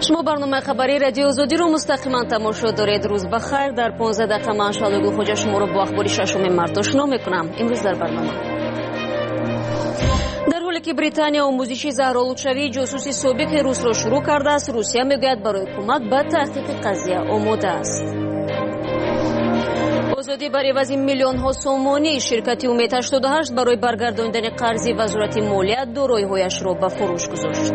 شما برنامه خبری رادیو آزادی رو مستقیما تماشا دارید. روز بخیر. در 15 دقیقه من شالوگل خوجا شما رو با اخبار 6 مارت آشنا میکنم. امروز در برنامه در حالی که بریتانیا آموزش زهرآلودشوی جاسوسی سابق روس را شروع کرده است، روسیه میگوید برای کمک به تحقیق قضیه آماده است. آزادی بر عوض میلیون ها سومانی، شرکت امید 88 برای برگرداندن قرض وزارت مالیات دارایی‌هایش را به فروش گذاشت.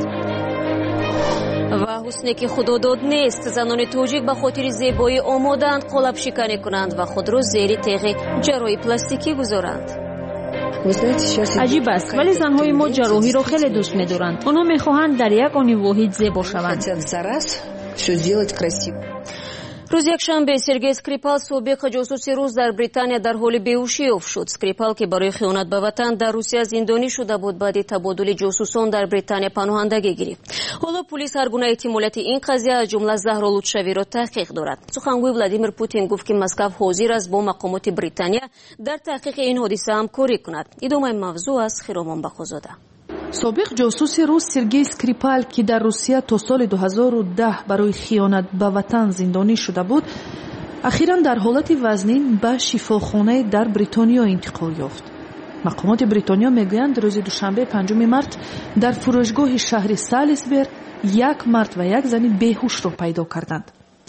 و حسنی که خدا داد نیست، زنان تاجیک به خاطر زیبایی آمادند قالب شکنی کنند و خود را زیر تیغ جراحی پلاستیکی گذارند. عجیب است، ولی زنهای ما جراحی را خیلی دوست می‌دارند. آنها می‌خواهند در یک آن واحد زیبا شوند. روز یکشنبه سرگئی سکریپال سابق جاسوس روس در بریتانیا در حال بیهوشی افتاد. سکریپال که برای خیانت به وطن در روسیه زندانی شده بود، بعد تبادل جاسوسان در بریتانیا پناهندگی گرفت. حالا پلیس هر گونه احتمالیت این قضیه از جمله زهرآلودشوی را تحقیق دارد. سخنگوی ولادیمیر پوتین گفت که مسکو حاضر است با مقامات بریتانیا در تحقیق این حادثه همکاری کند. ادامه موضوع از خیرامان بخوزاده. سابق جاسوس روس سرگئی سکریپال که در روسیه تا سال 2010 برای خیانت به وطن زندانی شده بود، اخیراً در حالت وزنین به شفاخانه در بریتانیا انتقال یافت. مقامات بریتانیا میگویند روز دوشنبه 5 مارت در فروشگاه شهر سالیسبری یک مرد و یک زن بیهوش را پیدا کردند.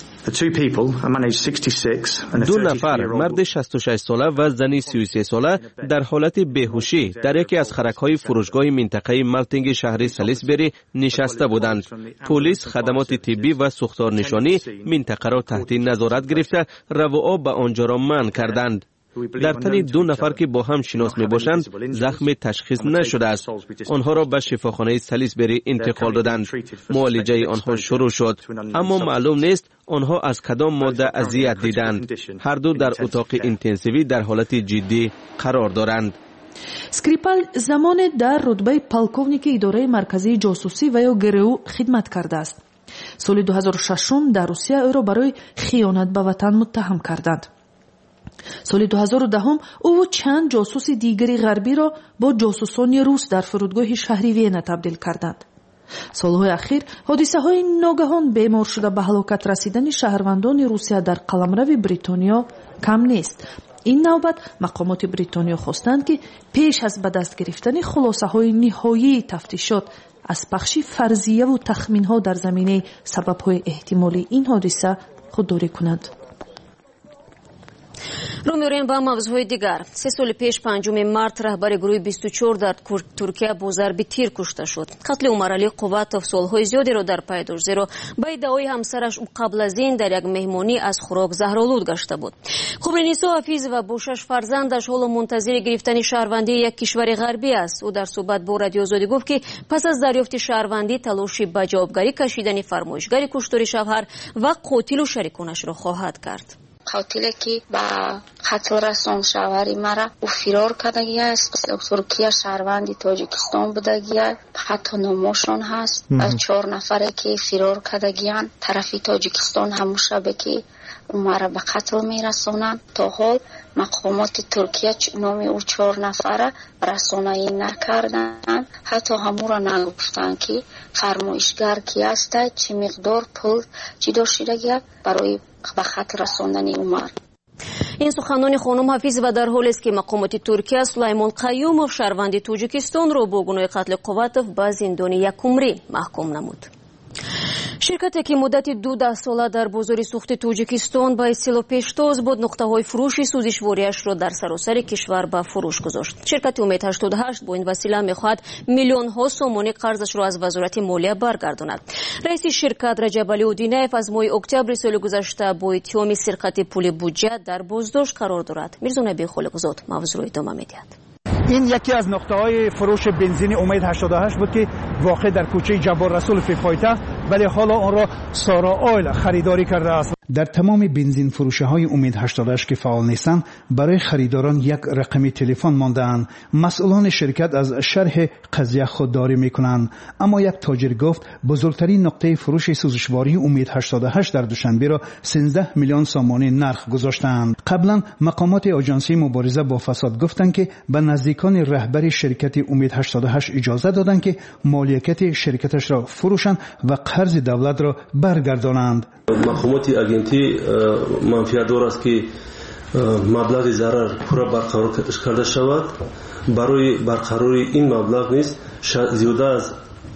دو نفر، مرد 66 ساله و زنی 33 ساله، در حالت بیهوشی در یکی از خرک‌های فروشگاه منطقه مالتینگ شهر سالیسبری نشسته بودند. پلیس خدمات طبی و سوختار نشانی منطقه را تحت نظارت گرفته راه و آب به آنجا را منع کردند. در تن دو نفر که با هم شناس می باشند زخم تشخیص نشده است. آنها را به شفاخانه سالیسبری انتقال دادند. معالجه آنها شروع شد، اما معلوم نیست آنها از کدام ماده اذیت دیدند. هر دو در اتاق اینتنسیوی در حالت جدی قرار دارند. سکریپال زمان در رتبه پالکوونیک اداره مرکزی جاسوسی و یا گرو خدمت کرده است. سال 2006 در روسیه او را برای خیانت به وطن متهم کردند. سال 2010 او و چند جاسوس دیگری غربی را با جاسوسان روس در فرودگاه شهری وینا تبدیل کردند. سالهای اخیر حادثه های ناگهان بیمار شده به هلاکت رسیدن شهروندان روسیه در قلمرو بریتانیا کم نیست. این نوبت مقامات بریتانیا خواستند که پیش از به دست گرفتن خلاصه های نهایی تفتیشات از پخش فرضیه و تخمین ها در زمینه سبب های احتمالی این حادثه خودداری کنند. رو می‌ریم با موضوع دیگر. 3 سال پیش 5 مارت رهبر گروه 24 در ترکیه با ضرب تیر کشته شد. قتل عمر علی قوتوف سالهای زیادی را در پی داشت، زیرا به ادعای همسرش او قبل از این در یک مهمانی از خوراک زهرآلود گشته بود. خبرنیسا حفیظ و با 6 فرزندش حالا منتظر گرفتن شهروندی یک کشور غربی است. او در صحبت با رادیو آزادی گفت که پس از دریافت شهروندی تلاشی به جوابگری کشیدن فرمایشگر کشتار شوهر و قاتل و شریکانش را خواهد کرد. قاتلی که با قتل رسان شوهر مرا او فرار کردگی است. ترکیه شهروند تاجیکستان بودگی است. حتی نامشون هست. از 4 نفره که فرار کردگیان طرفی تاجیکستان همون شبه که مرا به قتل میرسونند. تا حال مقامات ترکیه نام او 4 نفره رسانه‌ای نکردند. حتی همون را نگفتند که فرمایشگر کی است، چه مقدار پول چی داشتگی برای به خط رساندن عمر. این سخنان خانم حفیظ و در حالی است که مقامات ترکیه سلیمان قیوموف شهروند تاجیکستان را با گناه قتل قوتوف به زندان 1 عمری محکوم نمود. شرکتی که مدت 12 ساله در بازار سوخت تاجیکستان با اصطلاح پیشتاز بود، نقطه‌های فروش سوزشواریش را در سراسر کشور به فروش گذاشت. شرکت امید 88 با این وسیله می‌خواهد میلیون ها سومانی قرضش را از وزارت مالیه برگرداند. رئیس شرکت رجب علی اودینایف از ماه اکتبر سال گذشته با اتهام سرقت پول بودجه در بازداشت قرار دارد. میرزا نبی خالق‌زاد موضوع را ادامه می‌دهد. این یکی از نقطه‌های فروش بنزین امید 88 بود که واقع در کوچه جبار رسول فی پایتخت، ولی حالا آن را سارا آیل خریداری کرده است. در تمام بنزین فروشی‌های امید 88 که فعال نیستند برای خریداران یک رقم تلفن مانده‌اند. مسئولان شرکت از شرح قضیه خودداری می‌کنند، اما یک تاجر گفت بزرگترین نقطه فروش سوزشواری امید 88 در دوشنبه را 13 میلیون سامانه نرخ گذاشتند. قبلا مقامات آژانسی مبارزه با فساد گفتند که به نزدیکان رهبر شرکت امید 88 اجازه دادند که مالکیت شرکتش را فروشند و قرض دولت را برگردانند. مقامات агенти манфиатдор аст ки маблағи зарар пурра барқарор карда шавад. барои барқарори ин маблағ низ зиёда аз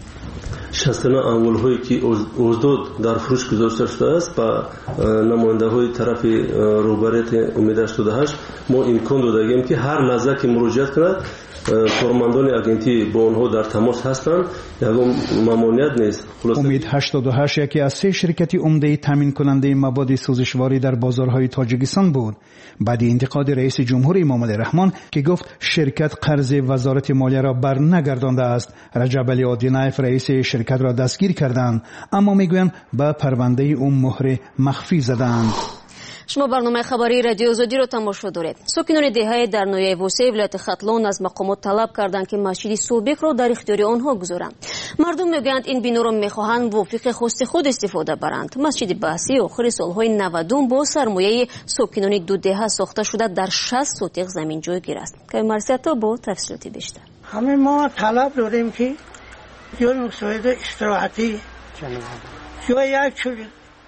69 амволҳое ки оздод дар фурӯш гузошта шудааст ба намояндаҳои тарафи роҳбарияти умид 88 мо имкон додагем ки ҳар лаҳза ки муроҷиат кунад کارمندان اگنتی با آنها در تماس هستند. یگان ممانعت نیست. امید 88 یکی از 3 شرکت عمده تامین کننده مواد سوزشواری در بازارهای تاجیکستان بود. بعد انتقاد رئیس جمهور امام علی رحمان که گفت شرکت قرض وزارت مالیه را بر نگردانده است. رجب علی آدینایف رئیس شرکت را دستگیر کردند، اما میگویند به پرونده او مهر مخفی زدند. شما برنامه خبری رادیو آزادی را تماشا دارید. ساکنان دهه در نویه وسه ولایت خطلان از مقامات طلب کردند که مسجد سابق را در اختیار آنها گذارند. مردم میگویند این بنا را میخواهند وفق خواست خود استفاده برند. مسجد بحثی آخر سالهای 90 با سرمایه ساکنان دو دهه ساخته شده در 60 سوتق زمین جایگیر است. که مرسیتا با تفصیلات بیشتر. همه ما طلب داریم که جای مساعد استراحتی جای یک چوری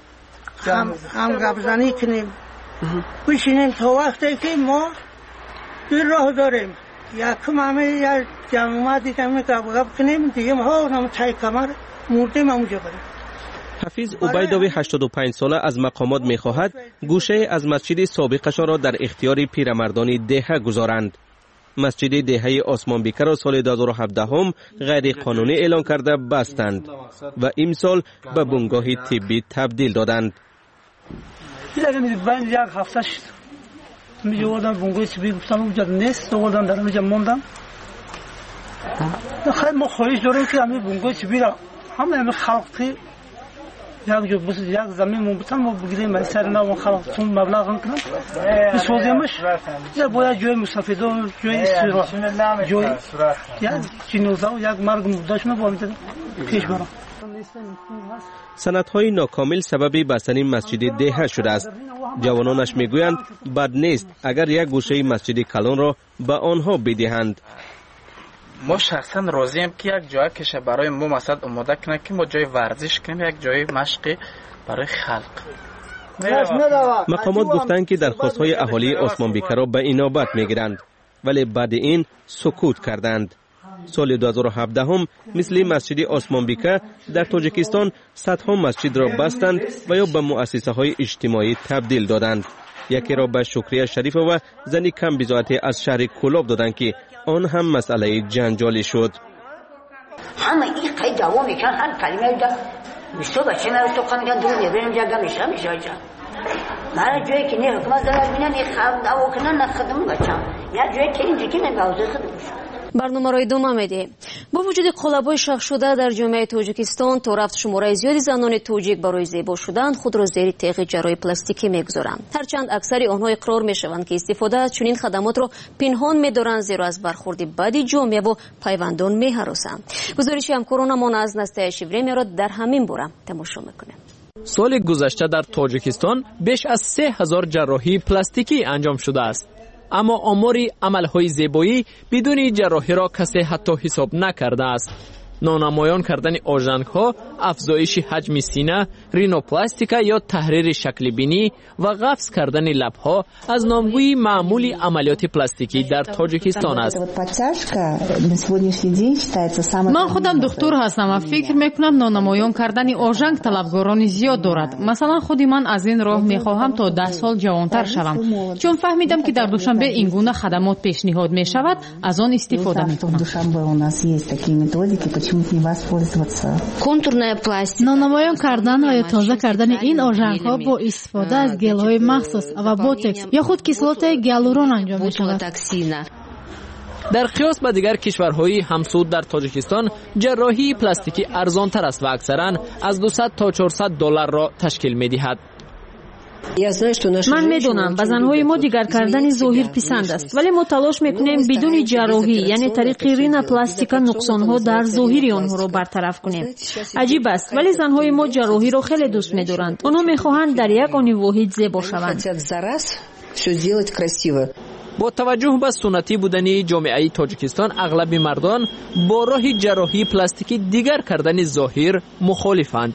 هم گپزنی کنیم بشینیم تا وقتی که ما دو راه داریم. یکم همه یک جمعه دیگه همه گپ کنیم دیگه ما هم تای کمر مردیم همونجا بریم. حفیظ عبیدوی 85 ساله از مقامات می‌خواهد گوشه از مسجد سابقش را در اختیار پیرمردان دهه گذارند. مسجد دهه عثمان بیکر را سال 2017 هم غیر قانونی اعلان کرده بستند و امسال به بنگاه طبی تبدیل دادند. دیگه من یک هفته شد می‌آوردم بنگاه طبی گفتم اونجا نیست، آوردم در اونجا موندم. خیلی ما خواهش داریم که همین بنگاه طبی را همه خلق یک جو بس یک زمین مونتن ما بگیریم از سر نام خلق چون مبلغ کنن می‌سازیمش یا باید جای مستفیدان جای استراحت جای یا چینوزا و یک مرگ مرداشون با می‌دن پیش برم. سندهای ناکامل سبب بستن مسجد دهه شده است. جوانانش میگویند بد نیست اگر یک گوشه مسجد کلان را به آنها بدهند. ما شخصا راضیم که یک جای کشه برای ما مثلا آماده کنه که ما جای ورزش کنیم، یک جای مشق برای خلق. مقامات گفتند که درخواست‌های اهالی عثمان بیکر را به اینابت میگیرند، ولی بعد این سکوت کردند. سال 2017 هم مثل مسجد عثمان بیکر در تاجیکستان صدها مسجد را بستند و یا به مؤسسه‌های اجتماعی تبدیل دادند. یکی را به شکریه شریف و زنی کم بضاعتی از شهر کولاب دادند که آن هم مسئله جنجالی شد. همه این قید دوام میکن، هر کلمه دا میستو بچه مرا تو کمیدن دور میبریم جاگه میشه جا مرا جایی که نه حکمت زرار بینم یک خواهد دعوا کنن نخدم بچم یا جایی که اینجا که نگاوزه خدمشم. برنامه را ادامه میدیم. با وجود قالب‌های شخص شده در جامعه تاجیکستان تا رفت شماره زیادی زنان تاجیک برای زیبا شدن خود را زیر تیغ جراحی پلاستیکی میگذارند. هرچند اکثر آنها اقرار میشوند که استفاده از چنین خدمات را پنهان می‌دارند زیرا از برخورد بدی جامعه و پیوندان می‌هراسند. گزارش همکارانمان از نسته شیوری می‌آورد در همین باره تماشا می‌کنیم. سال گذشته در تاجیکستان بیش از 3000 جراحی پلاستیکی انجام شده است. اما آماری عملهای زیبایی بدون جراحی را کسی حتی حساب نکرده است. نانمایان کردن آژنگ‌ها، افزایش حجم سینه، رینوپلاستیکا یا تحریر شکل بینی و قفس کردن لب‌ها از نامگوی معمولی عملیات پلاستیکی در تاجیکستان است. من خودم دکتر هستم و فکر میکنم نانمایان کردن آژنگ طلبگارانی زیاد دارد. مثلا خودی من از این راه میخواهم تا 10 سال جوانتر شوم، چون فهمیدم که در دوشنبه این گونه خدمات پیشنهاد میشود، از آن استفاده میکنم. نانمایان کردن و یا تازه کردن این آژنگ‌ها با استفاده از گل‌های مخصوص و بوتکس یا خود کیسلات گیالورون انجام می‌شود. در قیاس با دیگر کشورهای همسود در تاجیکستان جراحی پلاستیکی ارزان‌تر است و اکثراً از 200 تا 400 دلار را تشکیل می‌دهد. من میدونم به زنهای ما دیگر کردن ظاهر پسند است، ولی ما تلاش میکنیم بدون جراحی یعنی طریق رینوپلاستیک نقصانها در ظاهر آنها را برطرف کنیم. عجیب است ولی زنهای ما جراحی را خیلی دوست می‌دارند. آنها می‌خواهند در یک آن واحد زیبا شوند. با توجه به سنتی بودن جامعه تاجیکستان، اغلب مردان با راه جراحی پلاستیکی دیگر کردن ظاهر مخالفند.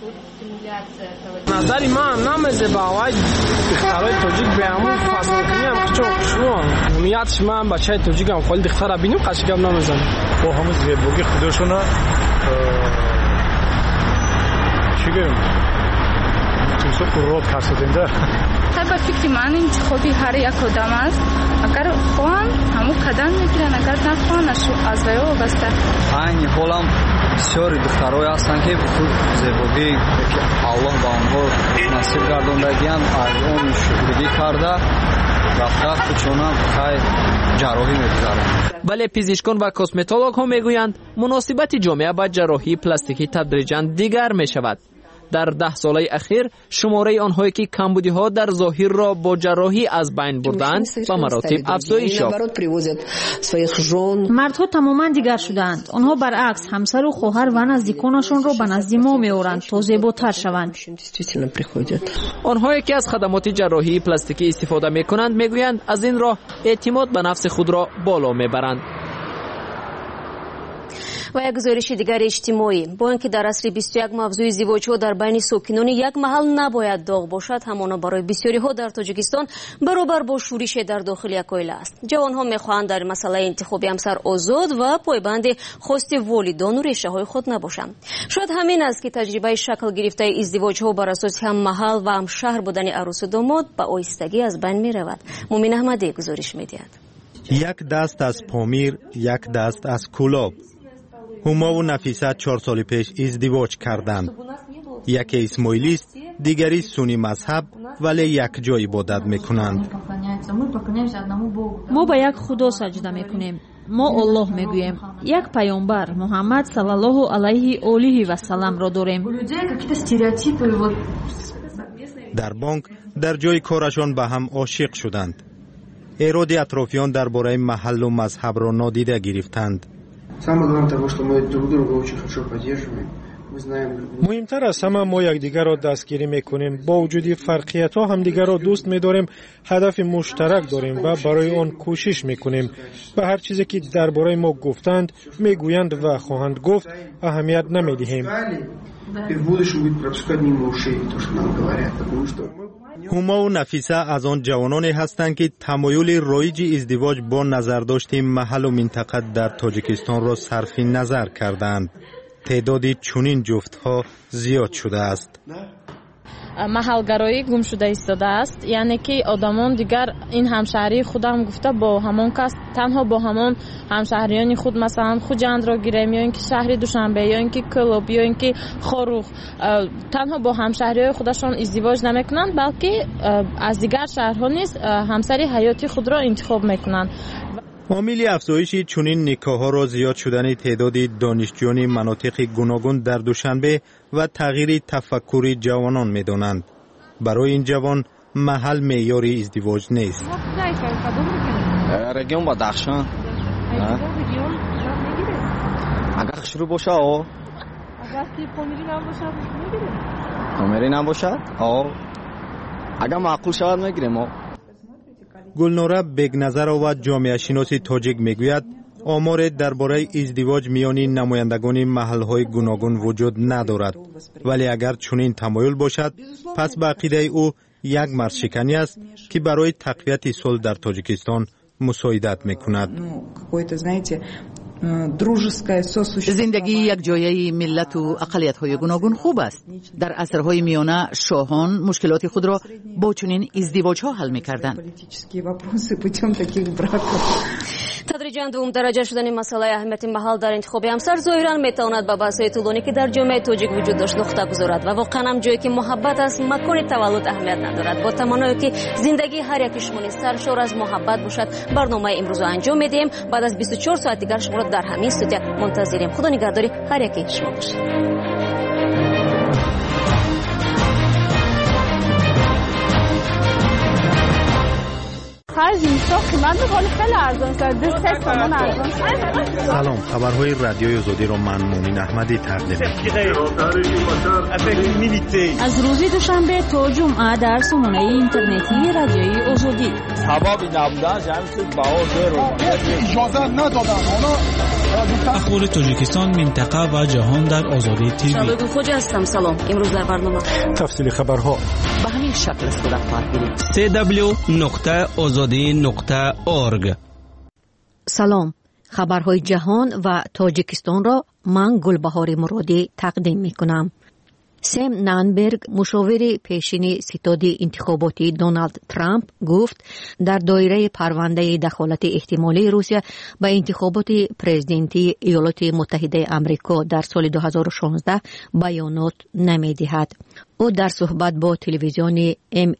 نظر من نمیزه با وای دخترای تاجیک به همون فصل کنیم چون خوشوان میادش من بچهای تاجیکم خیلی دخترا ببینیم قشنگم نمیزنه با همون زیبایی خودشون چیگم تو قرات کردنده طبعا فکر من انتخابی هر یک آدم است. اگر خواهن همون قدم میگیرن، اگر نخواهن از وی وابسته. این حالم بسیاری دخترای هستند که زیبایی که الله با آنها نصیب گرداندگی‌اند از اون شکرگی کرده رفته خودشون خیلی جراحی می‌گذارند. ولی پزشکان و کسمتولوگ ها میگویند مناسبت جامعه با جراحی پلاستیکی تدریجاً دیگر میشود. در 10 ساله اخیر شماره آنهایی که کمبودی‌ها در ظاهر را با جراحی از بین بردند به مراتب افزایش یافت. مردها تماما دیگر شدند. آنها برعکس همسر و خواهر و نزدیکانشان را به نزد ما می‌آورند تا زیباتر شوند. آنهایی که از خدمات جراحی پلاستیکی استفاده می‌کنند میگویند از این راه اعتماد به نفس خود را بالا می‌برند. و یک گزارش دیگر اجتماعی، با اینکه در عصر 21 موضوع ازدواج‌ها در بین ساکنان یک محل نباید داغ باشد، همانا برای بسیاری‌ها در تاجیکستان برابر با شورش در داخل یک عائله است. جوان‌ها می‌خواهند در مسئله انتخاب همسر آزاد و پایبند خواست والدان و ریشه‌های خود نباشند. شاید همین است که تجربه شکل گرفته ازدواج‌ها بر اساس هم محل و هم شهر بودن عروس و داماد به آهستگی از بین می‌رود. مومن احمدی گزارش می‌دهد. یک دست از پامیر، یک دست از کلاب. هما و نفیسه 4 سال پیش ازدواج کردند. یکی اسماعیلی است، دیگری سنی مذهب، ولی یک جای عبادت میکنند. ما به یک خدا سجده میکنیم. ما الله میگوییم. یک پیامبر محمد صلی الله علیه و آله و سلم را داریم. در بانک در جای کارشان به هم عاشق شدند. ایراد اطرافیان درباره محل و مذهب را نادیده گرفتند. مهمتر از همه ما یکدیگر را دستگیری میکنیم. با وجود فرقیت ها همدیگر را دوست میداریم، هدف مشترک داریم و برای آن کوشش میکنیم. به هر چیزی که درباره ما گفتند، میگویند و خواهند گفت اهمیت نمیدهیم. هما و نفیسه از آن جوانانی هستند که تمایل رایج ازدواج با نظرداشت محل و منطقه در تاجیکستان را صرف نظر کردند. تعداد چنین جفت‌ها زیاد شده است. محلگرایی گم شده ایستاده است، یعنی که آدمان دیگر این همشهری خودم گفته با همان کس تنها با همان همشهریان خود مثلا خوجند را گیریم یا اینکه شهر دوشنبه یا اینکه کلوب یا اینکه خاروخ تنها با همشهریای خودشان ازدواج نمیکنند، بلکه از دیگر شهرها نیز همسری حیاتی خود را انتخاب میکنند. عامل افزایش چنین نکاح‌ها را زیاد شدن تعداد دانشجویان مناطق گوناگون در دوشنبه و تغییر تفکر جوانان می‌دانند. برای این جوان محل معیار ازدواج نیست. رگیون با درخشان اگر شروع باشه اگر که پامیری نباشد میگیریم. پامیری نباشد اگر معقول شود میگیریم. گلنوره بگنظر و جامعه شناسی تاجیک میگوید آمار درباره ازدواج میان نمایندگان محل‌های گوناگون وجود ندارد، ولی اگر چنین تمایل باشد پس به عقیده او یک مرد شکنی است که برای تقویت صلح در تاجیکستان مساعدت میکند. زندگی یک جایه ملت و اقلیت‌های گوناگون خوب است. در عصرهای میانه شاهان مشکلات خود را با چنین ازدواج‌ها حل می‌کردند. تدریجاً دوم درجه شدن مسئله اهمیت محل در انتخاب همسر ظاهراً میتواند به بحث‌های طولانی که در جامعه تاجیک وجود داشت نقطه گذارد و واقعاً هم جایی که محبت است مکان تولد اهمیت ندارد. با تمنایی که زندگی هر یک شما سرشار از محبت باشد، برنامه امروز انجام میدیم. بعد از 24 ساعت دیگر شما را در همین استودیو منتظریم. خدا نگهداری هر یکی شما باشید. آخر زیستا قیمت ولی خیلی ارزان شده 3 تومان ارزان شده. سلام، خبرهای رادیوی آزادی را من مومن احمدی تقدیم می‌کنم. از روز دوشنبه تا جمعه در سامانه اینترنتی رادیوی آزادی. سبب نبودن جمعیت باور اجازه ندادن. اخبار تاجیکستان، منطقه و جهان در آزادی تیوی. شباب خوش هستم. سلام. امروز در برنامه تفصیل خبرها به همین شکل صورت خواهد گرفت. www.azadi.org. سلام. خبرهای جهان و تاجیکستان را من گلبهار مرادی تقدیم میکنم. سم نانبرگ، مشاور پیشین ستاد انتخاباتی دونالد ترامپ، گفت در دایره پرونده دخالت احتمالی روسیه به انتخابات پرزیدنتی ایالات متحده آمریکا در سال 2016 بیانات نمی‌دهد. او در صحبت با تلویزیون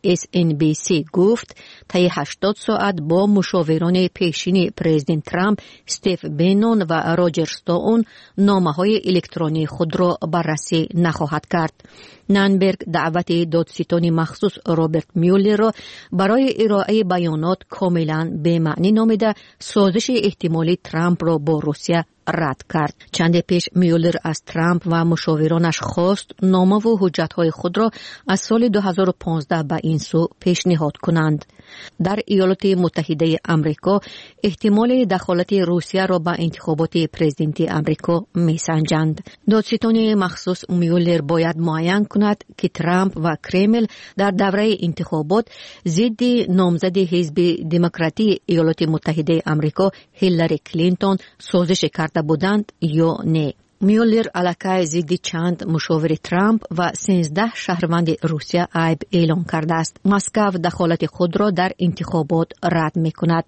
MSNBC گفت طی 80 ساعت با مشاوران پیشین پرزیدنت ترامپ استیو بنون و راجر ستون نامه‌های الکترونی خود را بررسی نخواهد کرد. نانبرگ دعوت دادستان مخصوص رابرت میولر را برای ارائه بیانات کاملا بی‌معنی نامیده سازش احتمالی ترامپ را با روسیه رد کرد. چند پیش میولر از ترامپ و مشاورانش خواست نامه و حجت‌های خود را از سال 2015 به این سو پیشنهاد کنند. در ایالات متحده آمریکا احتمال دخالت روسیه را به انتخابات پرزیدنتی آمریکا می‌سنجند. دادستان مخصوص میولر باید معین کند که ترامپ و کرمل در دوره انتخابات ضد نامزد حزب دموکراتی ایالات متحده آمریکا هیلاری کلینتون سازش کرده بودند یا نه. میولر علیه ضد چند مشاور ترامپ و 13 شهروند روسیه عیب اعلام کرده است. مسکو دخالت خود را در انتخابات رد می‌کند.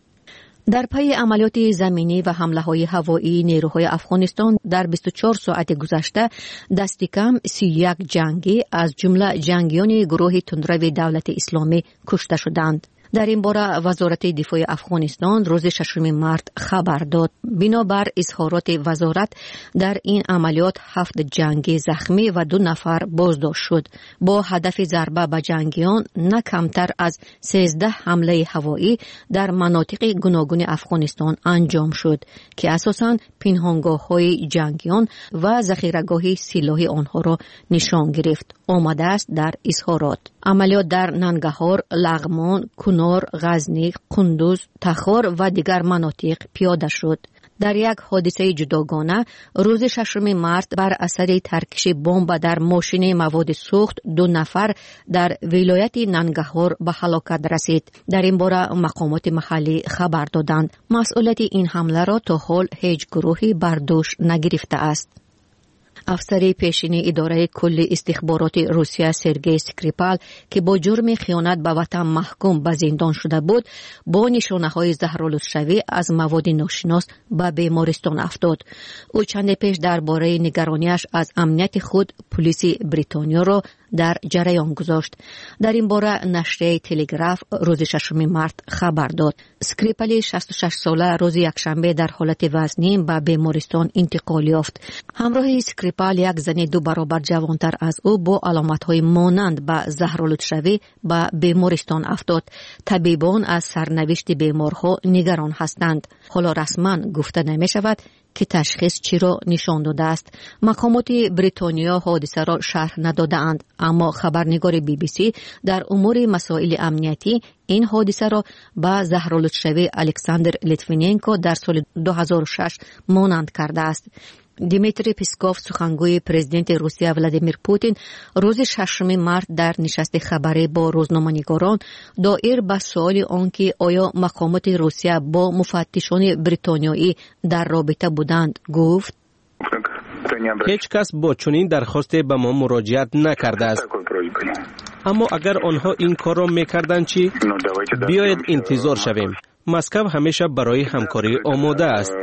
در پی عملیات زمینی و حمله‌های هوایی نیروهای افغانستان در 24 ساعت گذشته دست کم 31 جنگی از جمله جنگیان گروه تندرو دولت اسلامی کشته شدند. در این باره وزارت دفاع افغانستان روز 6 مارس خبر داد. بنابر اظهارات وزارت در این عملیات 7 جنگی زخمی و 2 نفر بازداشت شد. با هدف ضربه به جنگیان نه کمتر از 13 حمله هوایی در مناطق گوناگون افغانستان انجام شد که اساساً پنهانگاه‌های جنگیان و ذخیره‌گاه سلاح آنها را نشان گرفت. آمده است در اظهارات. عملیات در ننگرهار، لغمان، کنار، غزنی، قندوز، تخار و دیگر مناطق پیاده شد. در یک حادثه جداگانه روز 6 مارس بر اثر ترکش بمب در ماشین مواد سوخت 2 نفر در ولایت ننگرهار به هلاکت رسید. در این باره مقامات محلی خبر دادند. مسئولیت این حمله را تا حال هیچ گروهی بر دوش نگرفته است. افسر پیشین اداره کل استخبارات روسیه سرگئی اسکریپال که با جرم خیانت به وطن محکوم به زندان شده بود، با نشانه‌های زهرآلودشوی از مواد ناشناس به بیمارستان افتاد. او چند پیش درباره نگرانیش از امنیت خود پلیس بریتانیا را در جریان گذاشت. در این باره نشریه تلگراف روز 6 مارس خبر داد. اسکریپال 66 ساله روز یکشنبه در حالت وزنی به بیمارستان انتقال یافت. همراه اسکریپال یک زن 2 برابر جوانتر از او با علامت‌های مانند به زهرآلودشوی به بیمارستان افتاد. طبیبان از سرنوشت بیمارها نگران هستند. حالا رسما گفته نمی‌شود که تشخیص چی را نشان داده است. مقامات بریتانیا حادثه را شرح ندادند، اما خبرنگار BBC در امور مسائل امنیتی این حادثه را به زهرآلودشوی الکساندر لیتویننکو در سال 2006 مانند کرده است. دیمیتری پیسکوف، سخنگوی پرزیدنت روسیه ولادیمیر پوتین، روز 6 مارس در نشست خبری با روزنامه‌نگاران دایر به سوال آنکه آیا مقامات روسیه با مفتشان بریتانیایی در رابطه بودند گفت: هیچ کس با چنین درخواستی به ما مراجعت نکرده است. اما اگر آنها این کار را میکردند چی؟ بیایید انتظار شویم. مسکو همیشه برای همکاری آماده است.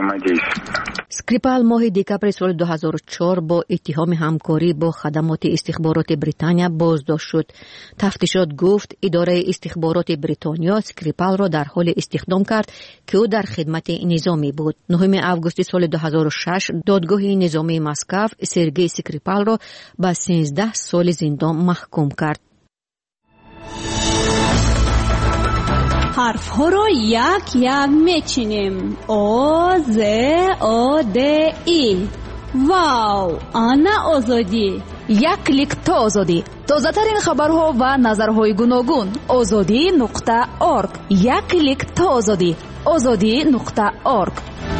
اسکریپال ماه دکمبر سال 2004 با اتهام همکاری با خدمات استخبارات بریتانیا بازداشت شد. تفتیشات گفت اداره استخبارات بریتانیا اسکریپال را در حال استخدام کرد که او در خدمت نظامی بود. 9 آگوست سال 2006 دادگاه نظامی مسکو سرگئی اسکریپال را به 13 سال زندان محکوم کرد. حرف ها رو یک یک میچینیم. او ز او د ای. واو، آنا آزادی. یک کلیک تا آزادی. تازه ترین خبرها و نظرهای گوناگون. azadi.org. یک کلیک تا آزادی. azadi.org.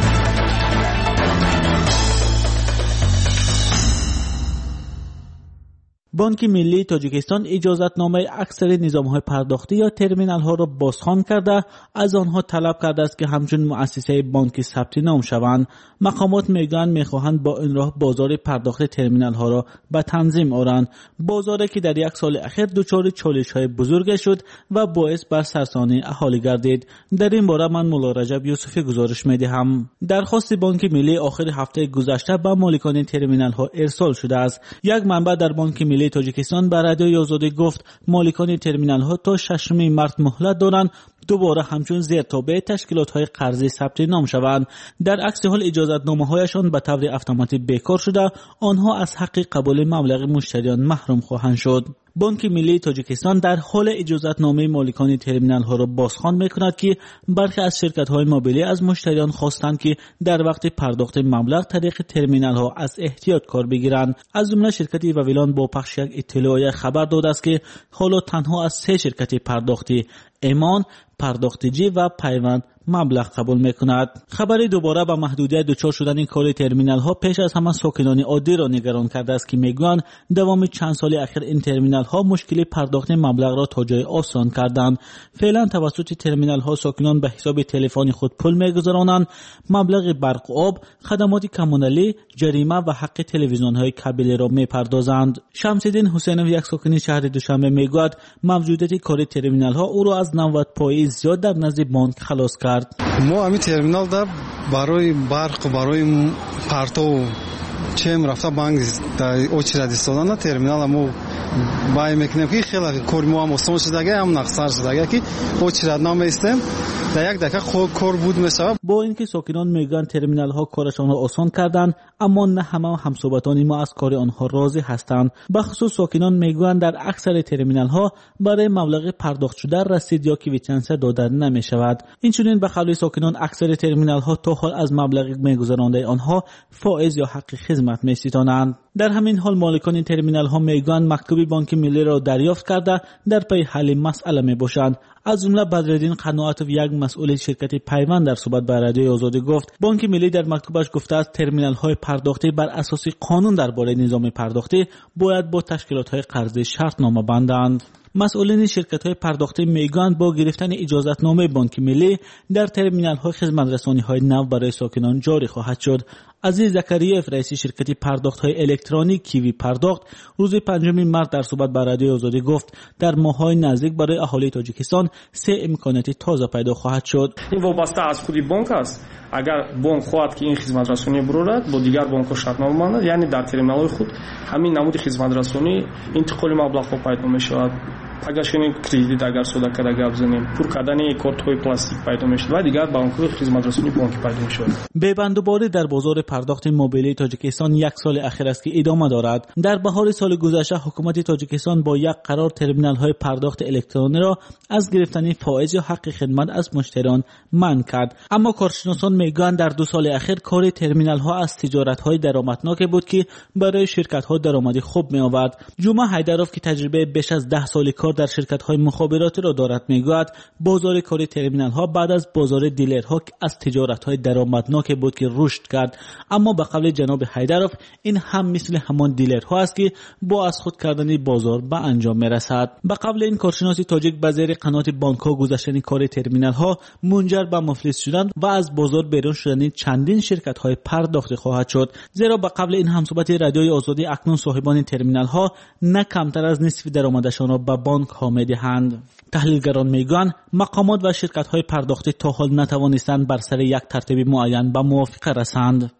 بانک ملی تاجیکستان اجازتنامه اکثر نظام‌های پرداختی یا ترمینال‌ها را بازخوان کرده، از آنها طلب کرده است که همچون مؤسسه بانکی ثبت نام شوند. مقامات میخواهند با این راه بازار پرداخت ترمینال‌ها را به تنظیم آورند، بازاری که در یک سال اخیر دچار چالش‌های بزرگ شد و باعث بر سرسانی اهالی گردید. در این باره من مولا رجب یوسفی گزارش می‌دهم. درخواست بانک ملی آخر هفته گذشته به مالکان ترمینال‌ها ارسال شده است. یک منبع در بانک ملی تاجیکستان به رادیوی آزادی گفت مالکان ترمینال ها تا 6 مارس مهلت دارند دوباره همچون زیرتابع تشکیلات های قرضی ثبت نام شوند. در عکس حال اجازتنامه هایشان به طور اتوماتیک بیکار شده، آنها از حق قبول مبلغ مشتریان محروم خواهند شد. بانک ملی تاجیکستان در حال اجازتنامه مالکان ترمینال ها را بازخوان میکند که برخی از شرکت های موبیلی از مشتریان خواستند که در وقت پرداخت مبلغ طریق ترمینال ها از احتیاط کار بگیرند. از جمله شرکت ویلان با پخش یک اطلاعیه خبر داده است که حالا تنها از 3 شرکت پرداختی ایمان، پرداختجی و پیوند مبلغ قبول میکند. خبری دوباره به محدودیت دچار شدن این کار ترمینال ها پیش از همه ساکنان عادی را نگران کرده است که میگویند دوام چند سال اخیر این ترمینال ها مشکل پرداخت مبلغ را تا جای آسان کردند. فعلا توسط ترمینال ها ساکنان به حساب تلفنی خود پول میگذارانند، مبلغ برق و آب، خدمات کمونالی، جریمه و حق تلویزیون های کابلی را میپردازند. شمس‌الدین حسینوف یک ساکن شهر دوشنبه میگوید موجودیت کار ترمینال ها او را از 90% زیاد در نزد بانک خلاص کرد. ما همین ترمینال دا برای برق و برای پرتو چیم رفته بانک در очередь ایستادن ترمینال ما بای میکنیم که خیلی کار ما هم آسان شده هم نقصر شده که очередь نام ایستیم در یک دقیقه خود کار بود میشه. با اینکه ساکنان میگن ترمینال ها کارشان را آسان کردند، اما نه همه همصحبتان ما از کار آنها راضی هستند. بخصوص ساکنان میگن در اکثر ترمینال ها برای مبلغ پرداخت شده رسید یا کویتانس داده نمی شود. اینچنین به قول ساکنان اکثر ترمینال ها تا حال از مبلغ میگذرانده آنها فائز یا حق خدمت میستانند. در همین حال مالکان ترمینال ها میگن مکتوب بانک ملی را دریافت کرده در پی حل مسئله میباشند. از جمله بدرالدین قناعتوف یک مسئول شرکت پیوند در صحبت با رادیوی آزادی گفت بانک ملی در مکتوبش گفته است ترمینال های پرداختی بر اساس قانون درباره نظام پرداختی باید با تشکیلات های قرضی شرط نامه بندند. مسئولین شرکت های پرداختی میگویند با گرفتن اجازتنامه بانک ملی در ترمینال های خدمت رسانی های نو برای ساکنان جاری خواهد شد. عزیز زکریف رئیس شرکت پرداخت های الکترونیک کیوی پرداخت روز 5 مارس در صحبت با رادیوی آزادی گفت در ماه‌های نزدیک برای اهالی تاجیکستان 3 امکانات تازه پیدا خواهد شد. این وابسته از خود بانک است. اگر بانک خواهد که این خدمت رسانی برورد با دیگر بانک‌ها شرطنامه بندد، یعنی در ترمینال‌های خود همین نمود خدمت رسانی انتقال مبلغ‌ها پیدا می‌شود. پگشتن کردیت اگر سودا کرده گپ زنیم پر کردن کارت‌های پلاستیک پیدا میشه و دیگر بانک‌های خدمت رسانی بانکی پیدا میشه. ببندوباری در بازار پرداخت موبیلی تاجیکستان یک سال اخیر است که ادامه دارد. در بهار سال گذشته حکومت تاجیکستان با یک قرار ترمینال‌های پرداخت الکترونی را از گرفتن فائز یا حق خدمت از مشتریان منع کرد. اما کارشناسان میگویند در 2 سال اخیر کار ترمینال‌ها از تجارت‌های درآمدناک بود که برای شرکت‌ها درآمدی خوب می‌آورد. جمعه حیدروف که تجربه بیش از 10 سال کار در شرکت‌های مخابراتی را دارد میگوید بازار کار ترمینال‌ها بعد از بازار دیلرها از تجارت‌های درآمدناک بود که رشد کرد. اما به قول جناب حیدروف این هم مثل همان دیلرها است که با از خود کردن بازار به انجام میرسد. به قول این کارشناس تاجیک به زیر قنات بانک‌ها گذاشتن کار ترمینال‌ها منجر به مفلس شدن و از بازار بیرون شدن چندین شرکت‌های پرداختی خواهد شد. زیرا به قول این همصحبت رادیوی آزادی اکنون صاحبان ترمینال‌ها نه کمتر از نصف درآمدشان را به بانک ها می‌دهند. تحلیلگران میگویند مقامات و شرکت‌های پرداختی تا حال نتوانستند بر سر یک ترتیب معین به موافقه رسند.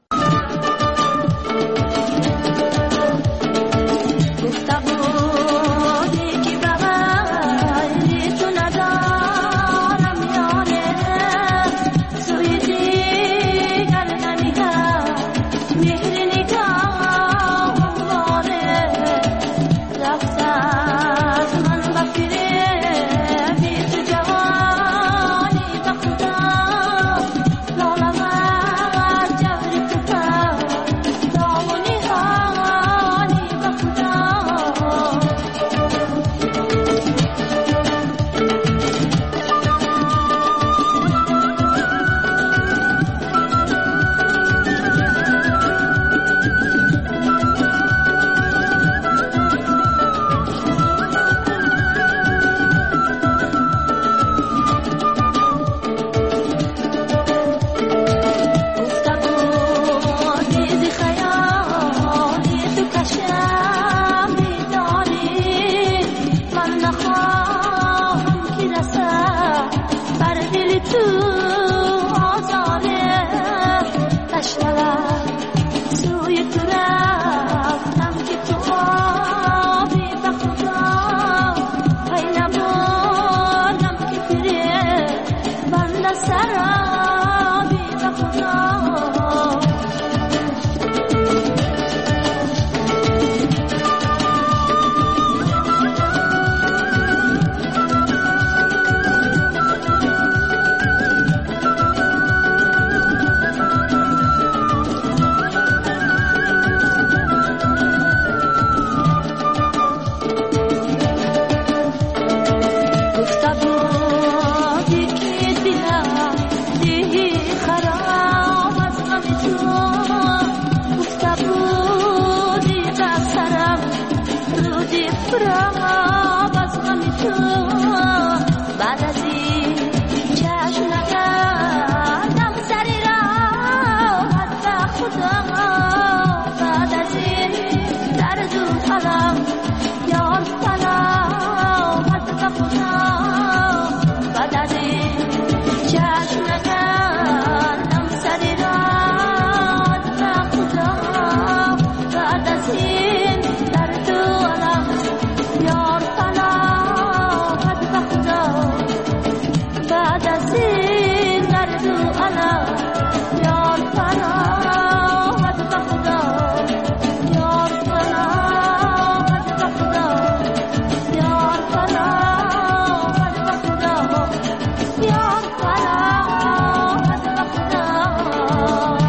بعد از این چشم نکردم سری راحت به خدا بعد از این درد و قلم یار سلامت به خدا بعد از این چشم نکردم سری راحت به خدا بعد از این درد و قلم یار سلامت به خدا بعد از این درد و قلم یار سلامت به خدا یار سلامت به خدا یار سلامت به خدا یار سلامت به خدا.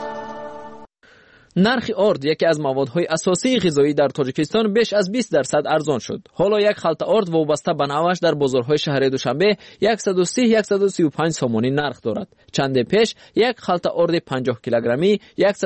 نرخ آرد یکی از موادهای اساسی غذایی در تاجیکستان بیش از 20% ارزان شد. حالا یک خلطه آرد وابسته به نوعش در بازارهای شهر دوشنبه 130-135 سومانی نرخ دارد. چند پیش یک خلطه آرد 50 کیلوگرمی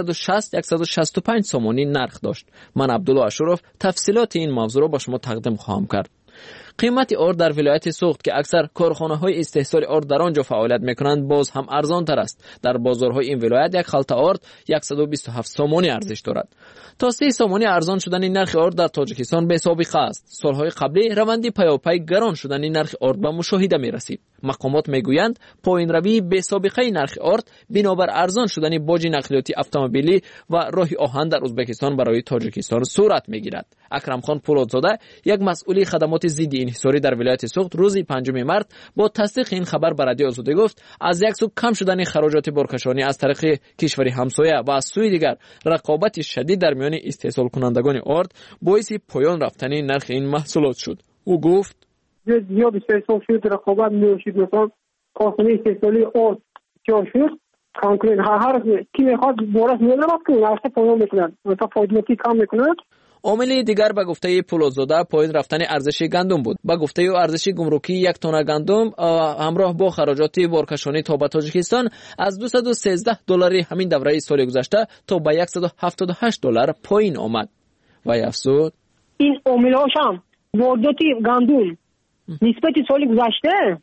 160-165 سومانی نرخ داشت. من عبدالله اشرف تفصیلات این موضوع را با شما تقدیم خواهم کرد. قیمت آرد در ولایت سوخت که اکثر کارخانه‌های استحصال آرد در آنجا فعالیت می‌کنند باز هم ارزان تر است. در بازارهای این ولایت یک خلطه آرد 127 سومانی ارزش دارد. تا 3 سومانی ارزان شدن نرخ آرد در تاجیکستان به سابقه است. سالهای قبلی روندی پیاپی گران شدن نرخ آرد به مشاهده می‌رسید. مقامات میگویند پایین روی به سابقه نرخ آرد بنابر ارزان شدن باج نقلیاتی اتومبیلی و راه آهن در ازبکستان برای تاجیکستان صورت می‌گیرد. اکرم خان پولادزاده یک مسئول خدمات ضد انحصاری در ولایت سوخت روز 5 مارس با تصدیق این خبر به رادیو آزادی گفت از یک سو کم شدن خراجات بارکشانی از طریق کشور همسایه و از سوی دیگر رقابت شدید در میان استحصال کنندگان آرد باعث پایان رفتن نرخ این محصولات شد. او گفت زیاد استحصال شد، رقابت می‌شد، مثلا کارخانه استحصالی آرد جا شد، کنکورن هر کی می‌خواد بورس می‌نامد که نرخ پایان می‌کند، مثلا فایده‌ای کم می‌کند. عامل دیگر به گفته پولادزاده پایین رفتن ارزش گندم بود. به گفته او ارزش گمرکی یک تن گندم همراه با خراجات بارکشانی تا به تاجیکستان از $213 همین دوره سال گذشته تا به $178 پایین آمد. و افزود این عامل‌هاش هم واردات گندم نسبت سال گذشته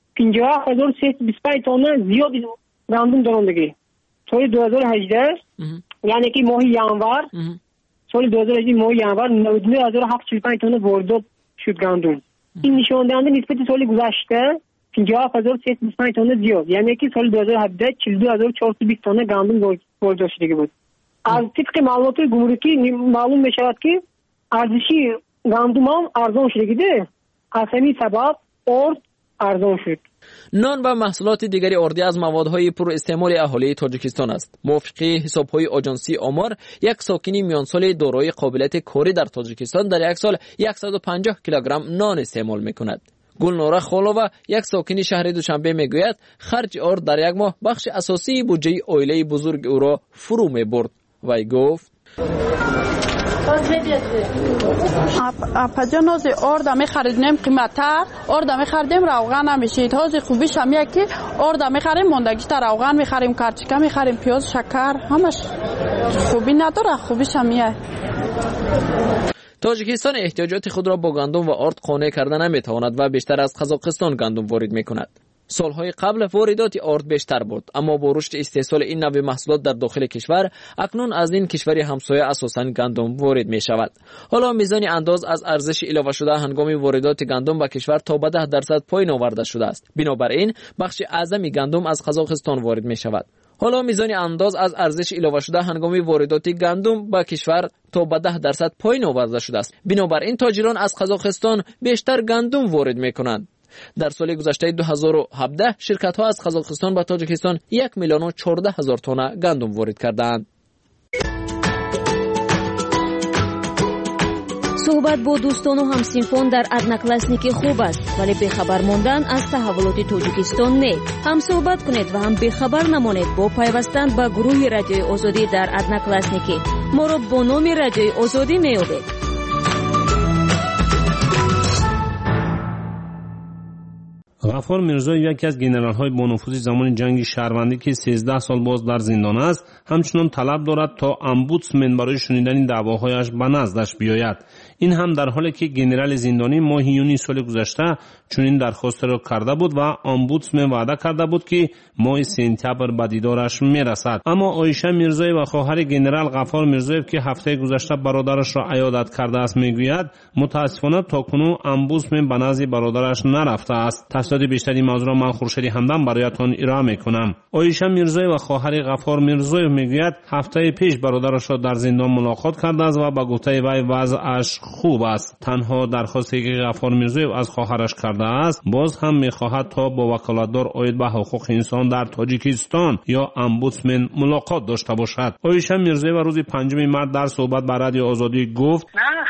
50325 تن زیاد گندم دارندگی. سال 2018 یعنی که ماه ینور سال 2018 ماه ینور 99745 تن واردات شد گندم. این نشان دهنده نسبت سال گذشته 50325 تن زیاد، یعنی که سال 2017 42420 تن گندم واردات شده بود. از طبق معلومات گمرکی معلوم می شود که ارزش گندم هم ارزان شده. از همین سبب آرد ارزان شد. نان و محصولات دیگری آردی از موادهای پر استعمال اهالی تاجیکستان است. موافق حساب‌های آژانسی آمار، یک ساکن میان سال دارای قابلیت کاری در تاجیکستان در یک سال 150 کیلوگرم نان استعمال می‌کند. گلنوره خالووا یک ساکن شهر دوشنبه میگوید خرج آرد در یک ماه بخش اساسی بودجه عائله بزرگ او را فرو می‌برد. وی گفت پجا نازی آرد می خریدیم قیمت‌تر، آرد می خریدیم روغن نمیشید. هازی خوبیش هم یکی آرد می خریم ماندگیش تر روغن می خریم، کرچکه می خریم، پیاز، شکر، همش خوبی نداره، خوبیش هم یه. تاجیکستان احتیاجات خود را با گندم و آرد قانع کرده نمیتواند و بیشتر از قزاقستان گندم وارد میکند. سالهای قبل واردات آرد بیشتر بود، اما با رشد استحصال این نوع محصولات در داخل کشور اکنون از این کشور همسایه اساساً گندم وارد می شود. حالا میزان انداز از ارزش اضافه شده هنگام واردات گندم به کشور تا به 10% پایین آورده شده است. بنابراین بخش اعظمی گندم از قزاقستان وارد می شود. حالا میزان انداز از ارزش اضافه شده هنگام واردات گندم به کشور تا به 10% پایین آورده شده است. بنابراین تاجران از قزاقستان بیشتر گندم وارد می کنند. در سال گذشته 2017 شرکت ها از قزاقستان به تاجیکستان 1,014,000 تن گندم وارد کردند. صحبت با دوستان و همسینفان در ادناکلاسنیکی خوب است، ولی بخبر ماندن از تحولات تاجیکستان نه. هم صحبت کنید و هم بخبر نمانید با پیوستن به گروه رادیوی آزادی در ادناکلاسنیکی. ما را با نام رادیوی آزادی میابید. غفار میرزایی یکی از گنرال‌های با نفوذ زمان جنگ شهروندی که 13 سال باز در زندان است، همچنان طلب دارد تا امبودسمن برای شنیدن دعواهایش به نزدش بیاید. این هم در حالی که گنرال زندانی ماه یونی سال گذشته چنین درخواست را کرده بود و امبودسمن وعده کرده بود که ماه سپتامبر به دیدارش میرسد. اما عایشه میرزایی و خواهر گنرال غفار میرزایی که هفته گذشته برادرش را عیادت کرده است میگوید متاسفانه تاکنون امبودسمن به نزد برادرش نرفته است. تفصیلات بیشتری موضوع را من خورشید همدم برایتان ارائه میکنم. عایشه میرزایی و خواهر غفار میرزایی میگوید هفته پیش برادرش را در زندان ملاقات کرده است و به گفته وی وضعش خوب است. تنها درخواستی که غفار میرزایی از خواهرش کرده است باز هم میخواهد تا با وکالتدار عاید به حقوق انسان در تاجیکستان یا امبودسمن ملاقات داشته باشد. عایشه میرزایی و روز 5 مارس در صحبت با رادیو آزادی گفت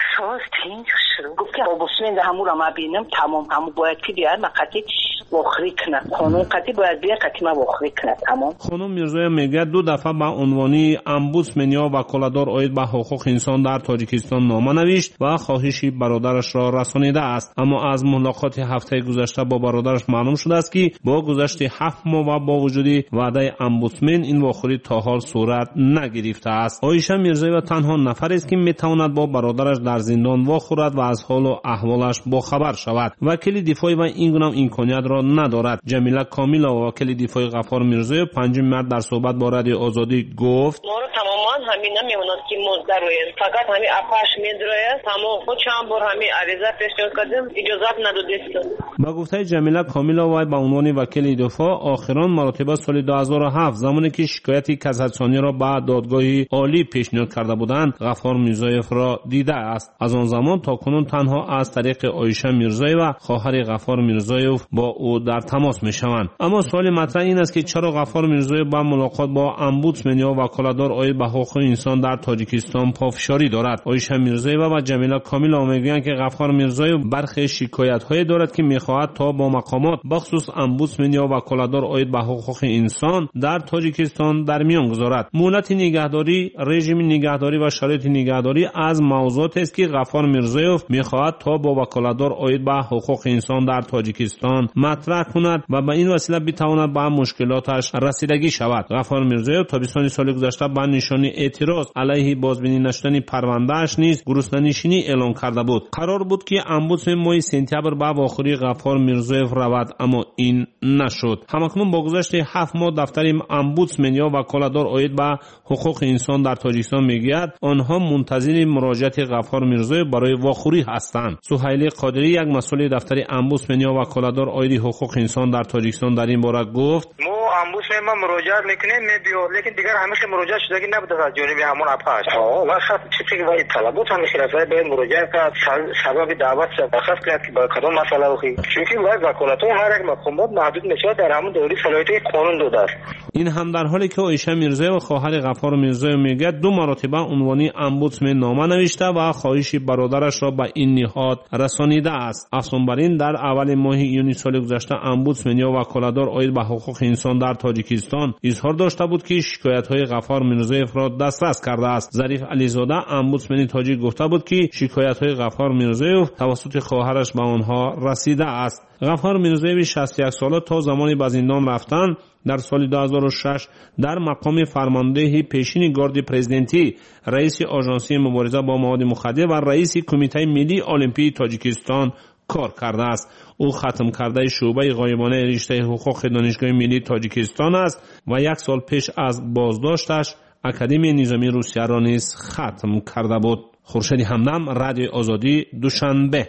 گفت که امبودسمن همون را ما بینم تمام همون باید که بیاد مقطعی وخری کنه قانون قطعی باید بیاد قطعی ما وخری کنه تمام. خانم میرزایی میگه 2 دفعه به عنوان امبودسمن یا وکالتدار عاید به حقوق انسان در تاجیکستان نامه نوشت و خواهشی برادرش را رسانیده است. اما از ملاقات هفته گذشته با برادرش معلوم شده است که با گذشت 7 ماه و با وجود وعده امبودسمن این واخوری تا حال صورت نگرفته است. عایشه میرزایی و تنها نفر است که میتواند با برادرش در زندان واخورد و از حال و احوالش باخبر شود. وکیل دفاعی و این گونه امکانیت را ندارد. جمیله کامیلا و وکیل دفاعی غفار میرزایی 5 مارس در صحبت با رادیو آزادی گفت ما رو تماما همین نمیموند که مزدر رویم فقط همین اپاش میدروه تمام خود چند بار همین عریضه پیش کردیم اجازت ندادید. با گفته جمیله کامیلا و به عنوان وکیل دفاع آخران مراتبه سال 2007 زمانی که شکایتی کاساسیونی را به دادگاه عالی پیشنهاد کرده بودند غفار میرزایی را دیده است. از آن زمان تا کنون تنها از طریق عایشه میرزایی و خواهر غفار میرزایی با او در تماس میشوند. اما سوال مطرح این است که چرا غفار میرزایی با ملاقات با امبودسمن یا وکالتدار عاید به حقوق انسان در تاجیکستان پافشاری دارد. عایشه میرزایی و جمیله کامیلا میگویند که غفار میرزایی برخی شکایت‌های دارد که میخواهد تا با مقامات بخصوص امبودسمن یا وکالتدار عاید به حقوق انسان در تاجیکستان در میان گذارد. مهلت نگهداری، رژیم نگهداری و شرایط نگهداری از موضوعاتی است که غفار میرزایی میخواهد تا با وکالتدار عاید به حقوق انسان در تاجیکستان مطرح کند و به این وسیله بتواند به مشکلاتش رسیدگی شود. غفار میرزایی تابستان سال گذشته به نشانی اعتراض علیه بازبینی نشدن پرونده‌اش نیز گرسنه‌نشینی اعلام کرده بود. قرار بود که امبودسمن ماه سپتامبر به واخوری غفار میرزایی رود اما این نشد. همکنون با گذشت 7 ماه دفتر امبودسمن یا وکالتدار عاید به حقوق انسان در تاجیکستان میگوید آنها منتظر مراجعت غفار میرزایی برای واخوری هستند. سهیل قادری یک مسئول دفتر امبودسمن یا وکالتدار عاید حقوق انسان در تاجیکستان در این باره گفت امبودسمن ما مراجعه میکنیم میبیاد لیکن دیگر همیشه مراجعه شده که نبوده از جانب همون اپاش وقت چیزی که باید طلبات همین خلافه باید مراجعه کرد سبب دعوت شخص کرد که با کدام مسئله بخی چونکه باید وکالت‌های هر یک مقامات محدود میشه در همون دوره صلاحیت قانون داده است. این هم در حالی که عایشه میرزایی و خواهر غفار میرزایی میگه 2 مرتبه عنوانی امبودسمن نامه نوشته و خواهش برادرش را به این نهاد رسانیده است. افزون بر این در اول ماه یونی سال گذشته امبودسمن یا وکالتدار عاید به حقوق انسان در تاجیکستان اظهار داشته بود که شکایت‌های غفار میرزایی را دسترس کرده است. ظریف علیزاده امبودسمن تاجیک گفته بود که شکایت‌های غفار میرزایی توسط خواهرش به آنها رسیده است. غفار میرزایی 61 ساله تا زمانی به زندان رفتن در سال 2006 در مقام فرمانده پیشین گارد پرزیدنتی، رئیس آژانسی مبارزه با مواد مخدر و رئیس کمیته ملی المپی تاجیکستان کار کرده است. او ختم کرده شعبه غایبانه رشته حقوق دانشگاه ملی تاجیکستان است و 1 سال پیش از بازداشتش اکادمی نظامی روسیه را نیز ختم کرده بود. خورشید همدم، رادیو آزادی، دوشنبه.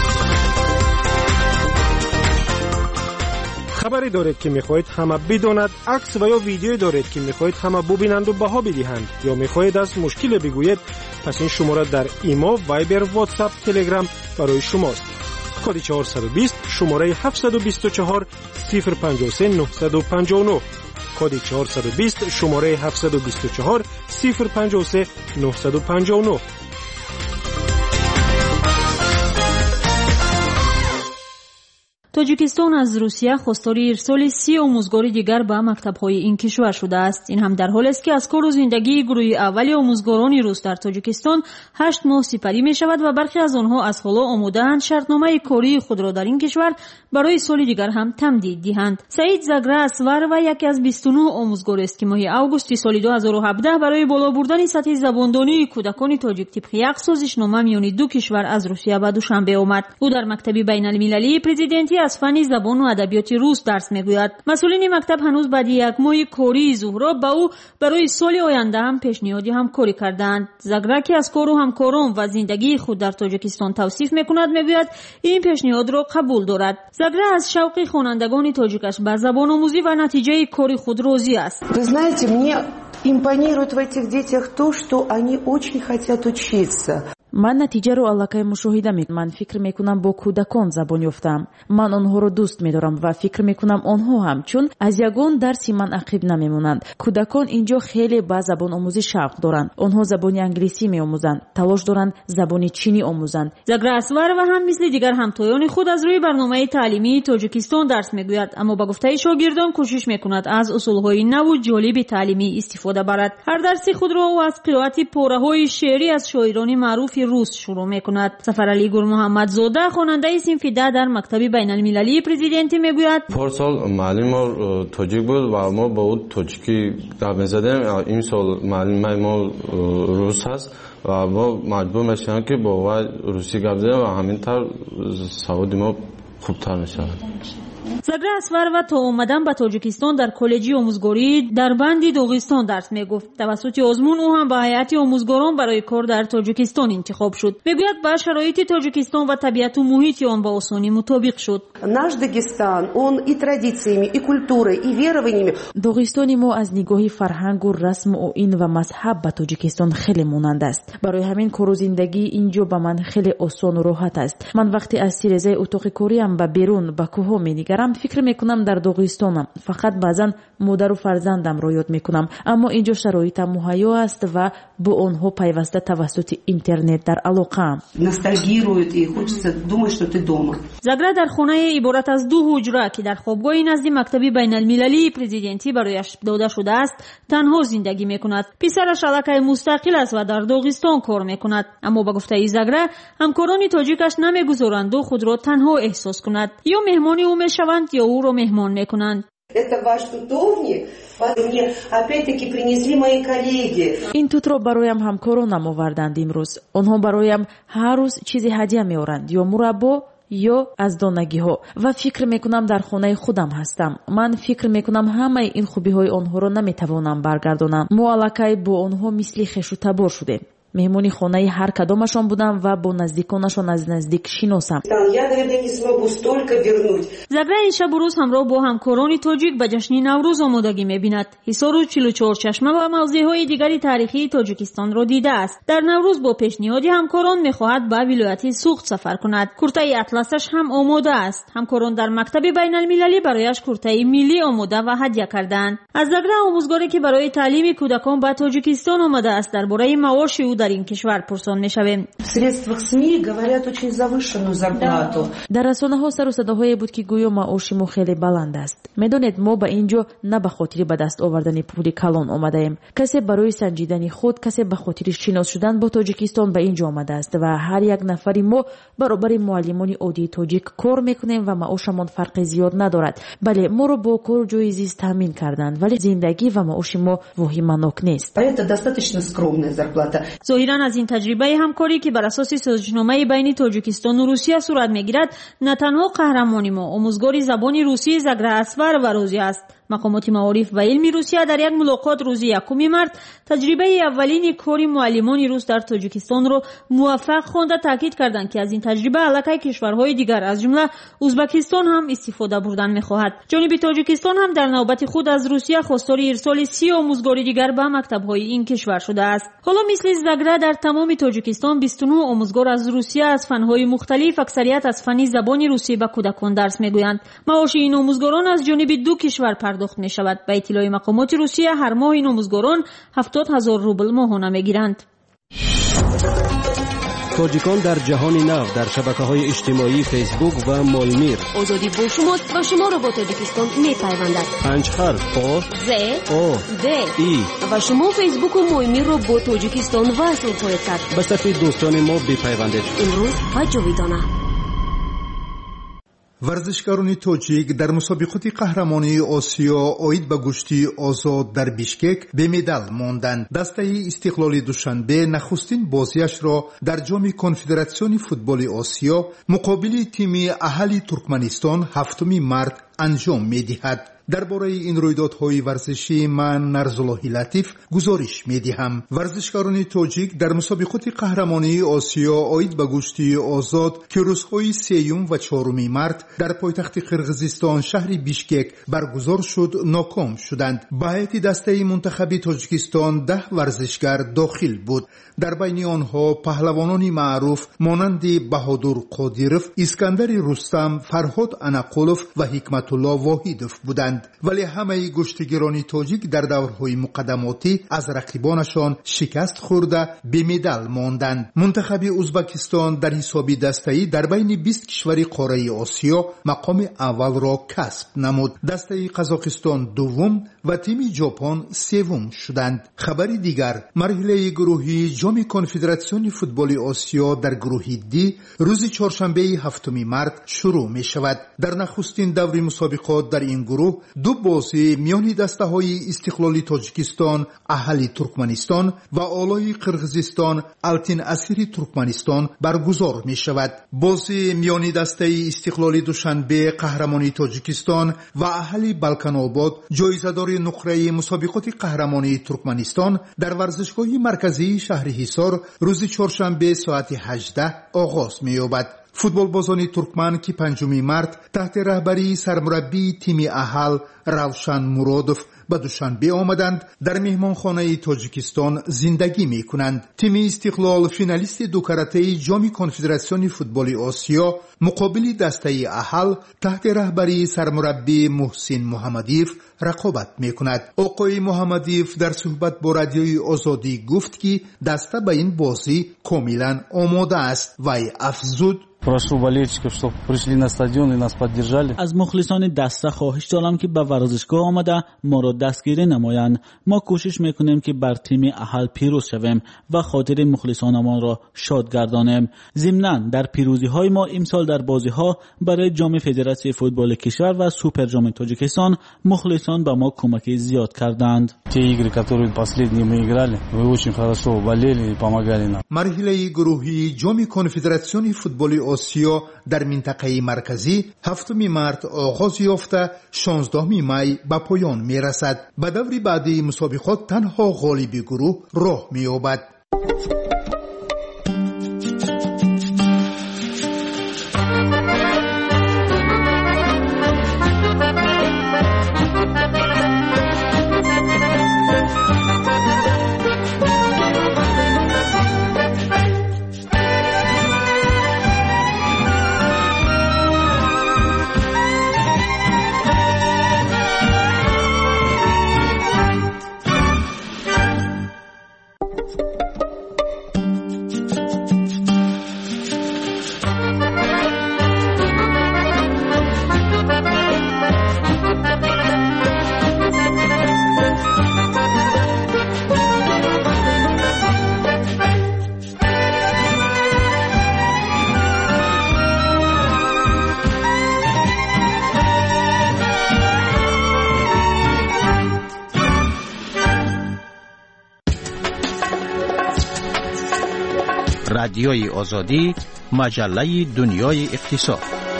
خبری دارید که میخواهید همه بداند، عکس و یا ویدیویی دارید که میخواهید همه ببینند و بها بدهند یا میخواهید از مشکل بگویید، پس این شماره در ایما، وایبر، واتساپ، تلگرام برای شماست. کد 420 شماره 724 053 959 کد 420 شماره 724 053 959. تاجیکستان از روسیه خواستار ارسال 30 آموزگار دیگر به مکتب‌های این کشور شده است. این هم در حالی است که از کار و زندگی گروه اول آموزگاران روس در تاجیکستان 8 ماه سپری می شود و برخی از آنها از حالا آماده‌اند شرطنامه کاری خود را در این کشور برای سال دیگر هم تمدید دهند. سعید زگره اسور و یکی از 29 آموزگار است که ماه اوگوست سال 2017 برای بالا بردن سطح زباندانی کودکان تاجیک طبق یک سازشنامه میان دو کشور از روسیه به دوشنبه آمد. او در مکتب بین‌المللی پرزیدنتی از فن زبان و ادبیات روس درس میگوید. مسئولین مکتب هنوز بعد یک ماه کاری ظهور به او برای سال آینده هم پیشنهاد همکاری کردند. زگره که از کار و همکاران و زندگی خود در تاجیکستان توصیف میکند میگوید این پیشنهاد را قبول دارد. زگره از شوق خوانندگان تاجیکش به زبان آموزی و نتیجه کار خود راضی است. Вы знаете, мне импонирует в этих детях то, что они очень хотят учиться. من نتیجه رو الکی مشاهده میکنم. من فکر میکنم با کودکان زبان یافتم. من آنها رو دوست میدارم و فکر میکنم آنها هم، چون از یگان درسی من عقب نمیمونند. کودکان اینجا خیلی با زبان آموزی شوق دارند. آنها زبان انگلیسی میآموزند، تلاش دارند زبان چینی آموزند. زگره اسور و هم مثل دیگر همتایان خود از روی برنامه تعلیمی تاجیکستان درس میگوید، اما با گفته شاگردان کوشش میکند از اصولهای نو و جالب تعلیمی استفاده برد. هر درسی خود را او از قرائت پاره‌های شعری از شاعران معروف روس شروع میکند. سفرعلی گل محمدزاده خواننده صنف 10 در مکتب بین‌المللی پرزیدنتی میگوید پارسال معلم ما تاجیک بود و ما با او تاجیکی درس می‌زدیم. این سال معلم ما روس هست و ما مجبور میشیم که با او روسی گپ بزنیم و همینطور سواد ما خوبتر میشود. زگره اسور و تا اومدن به تاجیکستان در کالجی آموزگاری در بند داغستان درس میگفت. توسط آزمون او هم به هیئت آموزگاران برای کار در تاجیکستان انتخاب شد. میگوید با شرایط تاجیکستان و طبیعت و محیط آن با آسانی مطابق شد. Наш Дагестан, он и традициями, и культурой, и верованиями. داغستان ما از نگاه فرهنگ و رسم و این و مذهب به تاجیکستان خیلی مانند است. برای همین کار و زندگی اینجا به من خیلی آسان و راحت است. من وقتی از تیرزه اتاق کاریم به بیرون به کوه می‌نگرم فکر میکنم در داغستانم. فقط بعضا مادر و فرزندم را یاد میکنم، اما اینجا شرایط مهیا است و با آنها پیوسته توسط اینترنت در علاقه‌ام. Ностальгируют и хочется думать, что ты дома. زگره در خانه عبارت از 2 حجره که در خوابگاه نزد مکتب بین‌المللی پرزیدنتی برایش داده شده است تنها زندگی میکند. پسرش علاقه مستقل است و در داغستان کار میکند، اما با گفته زگره همکاران تاجیکش نمیگذارند خود را تنها احساس کند. یا مهمان او میشوند یا او را مهمان میکنند. Это ваш тутовник. Мне опять-таки принесли мои коллеги. این توت را برایم همکارانم آوردند امروز. آنها برایم هر روز چیزی هدیه میآورند، یا مربا یا از دانگی ها، و فکر میکنم در خانه خودم هستم. من فکر میکنم همه این خوبی های آنها را نمیتوانم برگردانم. ما الکی با آنها مثل خویش و تبار شدیم. مهمونی خانه هر کدامشان بودم و با نزدیکانشان از نزدیک شناسم. زگره این شب و روز همراه با همکاران تاجیک به جشن نوروز آمادگی می‌بیند. حصار و 44 چشمه و موضع‌های دیگری تاریخی تاجیکستان را دیده است. در نوروز با پیشنهاد همکاران می‌خواهد به ولایت سوخت سفر کند. کرته اطلسش هم آماده است. همکاران در مکتب بین‌المللی برایش کرته ملی آماده و هدیه کردند. از زگره آموزگاری که برای تعلیم کودکان به تاجیکستان آمده است درباره معاش او در این کشور پرسان می‌شویم. در رسانه‌ها سر و صداهایی بود که گویا معاش ما خیلی بلند است. میدانید ما به اینجا نه به خاطر به دست آوردن پول کلان آمده‌ایم. کسی برای سنجیدن خود، کسی به خاطر شناس شدن با تاجیکستان به اینجا آمده است و هر یک نفری ما برابر معلمان عادی تاجیک کار میکنیم و معاشمان فرق زیاد ندارد. بله، ما رو با کار جای زیست تامین کردند، ولی زندگی و معاش ما وحیمانک نیست. ظاهراً از این تجربه همکاری که بر اساس سازشنامه بین تاجیکستان و روسیه صورت میگیرد، نه تنها قهرمانی ما آموزگار زبان روسی زگره اسور و روزی است. مقامات معارف و علمی روسیه در یک ملاقات روز 1 مارس تجربه اولین کاری معلمان روس در تاجیکستان را موفق خوانده تاکید کردند که از این تجربه علاقه کشورهای دیگر از جمله ازبکستان هم استفاده بردن می‌خواهد. جانب تاجیکستان هم در نوبت خود از روسیه خواستار ارسال 30 آموزگار دیگر به مکتب‌های این کشور شده است. حالا مثل زگره در تمام تاجیکستان 29 آموزگار از روسیه از فن‌های مختلف اکثریت از فن زبان روسی به کودکان درس می‌گویند. معاش این آموزگاران از جانب 2 کشور پرداخت می شود. به اطلاع مقامات روسیه هر ماه این آموزگاران 70,000 روبل ماهانه می گیرند. تاجیکان در جهان نو در شبکه‌های اجتماعی فیسبوک و مالمیر. آزادی با شماست و شما را با تاجیکستان می‌پیوندد. 5 حرف آ ز آ د ای و شما فیسبوک و مالمیر را با تاجیکستان وصل خواهید کرد. به صفحه دوستان ما بپیوندید. امروز و جاویدانه. ورزشکاران تاجیک در مسابقات قهرمانی آسیا اوید به گشتی آزاد در بیشکک به مدال ماندند. دسته استقلال دوشنبه نخستین بازیش را در جام کنفدراسیون فوتبال آسیا مقابل تیم اهلی ترکمنستان 7 مارس انجام می‌دهد. درباره این رویدادهای ورزشی من نرزالله لطیف گزارش می‌دهم. ورزشکاران تاجیک در مسابقات قهرمانی آسیا اوید به گشتی آزاد که روزهای 3 و 4 مارس در پایتخت قرقیزستان شهر بیشکک برگزار شد ناکام شدند. به هیئت دسته منتخب تاجیکستان 10 ورزشکار داخل بود. در بین آنها پهلوانان معروف مانند بهادر قادیروف، اسکندر رستم، فرهاد انقلوف و حکمت الله واحدوف بودند. ولی همه گشتگیران تاجیک در دورهای مقدماتی از رقیبانشان شکست خورده به مدال ماندند. منتخب ازبکستان در حساب دسته‌ای در بین 20 کشور قاره آسیا مقام اول را کسب نمود. دسته قزاقستان دوم و تیم ژاپن سوم شدند. خبر دیگر، مرحله گروهی جام کنفدراسیون فوتبال آسیا در گروه دی روز چهارشنبه 7 مارس شروع می شود. در نخستین دور مسابقات در این گروه 2 بازی میان دسته‌های استقلال تاجیکستان اهلی ترکمنستان و آلای قرقیزستان التین اسیری ترکمنستان برگزار می شود. بازی میان دسته استقلال دوشنبه قهرمانی تاجیکستان و اهلی بالکان آباد جایزه‌دار نقره مسابقات قهرمانی ترکمنستان در ورزشگاه مرکزی شهر حصار روز چهارشنبه ساعت 18 آغاز می‌یابد. فوتبال بازان ترکمن که 5 مارس تحت رهبری سرمربی تیم اهل روشن مرادوف به دوشنبه آمدند در مهمانخانه تاجیکستان زندگی می کنند. تیم استقلال فینالیست 2 کرته جام کنفدراسیون فوتبال آسیا مقابل دسته اهل تحت رهبری سرمربی محسن محمدیف رقابت می کند. آقای محمدیف در صحبت با رادیوی آزادی گفت که دسته به این بازی کاملا آماده است و افزود: Прошу болельщиков, чтобы пришли на стадион и нас поддержали. از مخلصان دسته خواهش دارم که به ورزشگاه آمده ما را دستگیری نمایند. ما کوشش میکنیم که بر تیم اهل پیروز شویم و خاطر مخلصانمان را شاد گردانیم. ضمناً در پیروزی های ما امسال در بازی ها برای جام فدراسیون فوتبال کشور و سوپر جام تاجیکستان مخلصان به ما کمک زیاد کردند. Те игры, которые последние мы играли, вы очень хорошо болели и помогали нам. مرحله گروهی جام کنفدراسیون فوتبال آسیا در منطقه مرکزی 7 مارس آغاز یافته 16 می به پایان می رسد. به دور بعدی مسابقات تنها غالب گروه راه می یابد. رادیوی آزادی، مجله دنیای اقتصاد.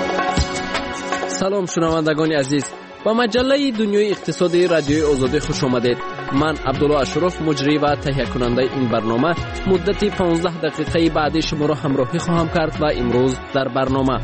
سلام شنوندگان عزیز، با مجله دنیای اقتصادی رادیوی آزادی خوش آمدید. من عبدالله اشرف مجری و تهیه کننده این برنامه مدت 15 دقیقه بعدی شما را همراهی خواهم کرد و امروز در برنامه: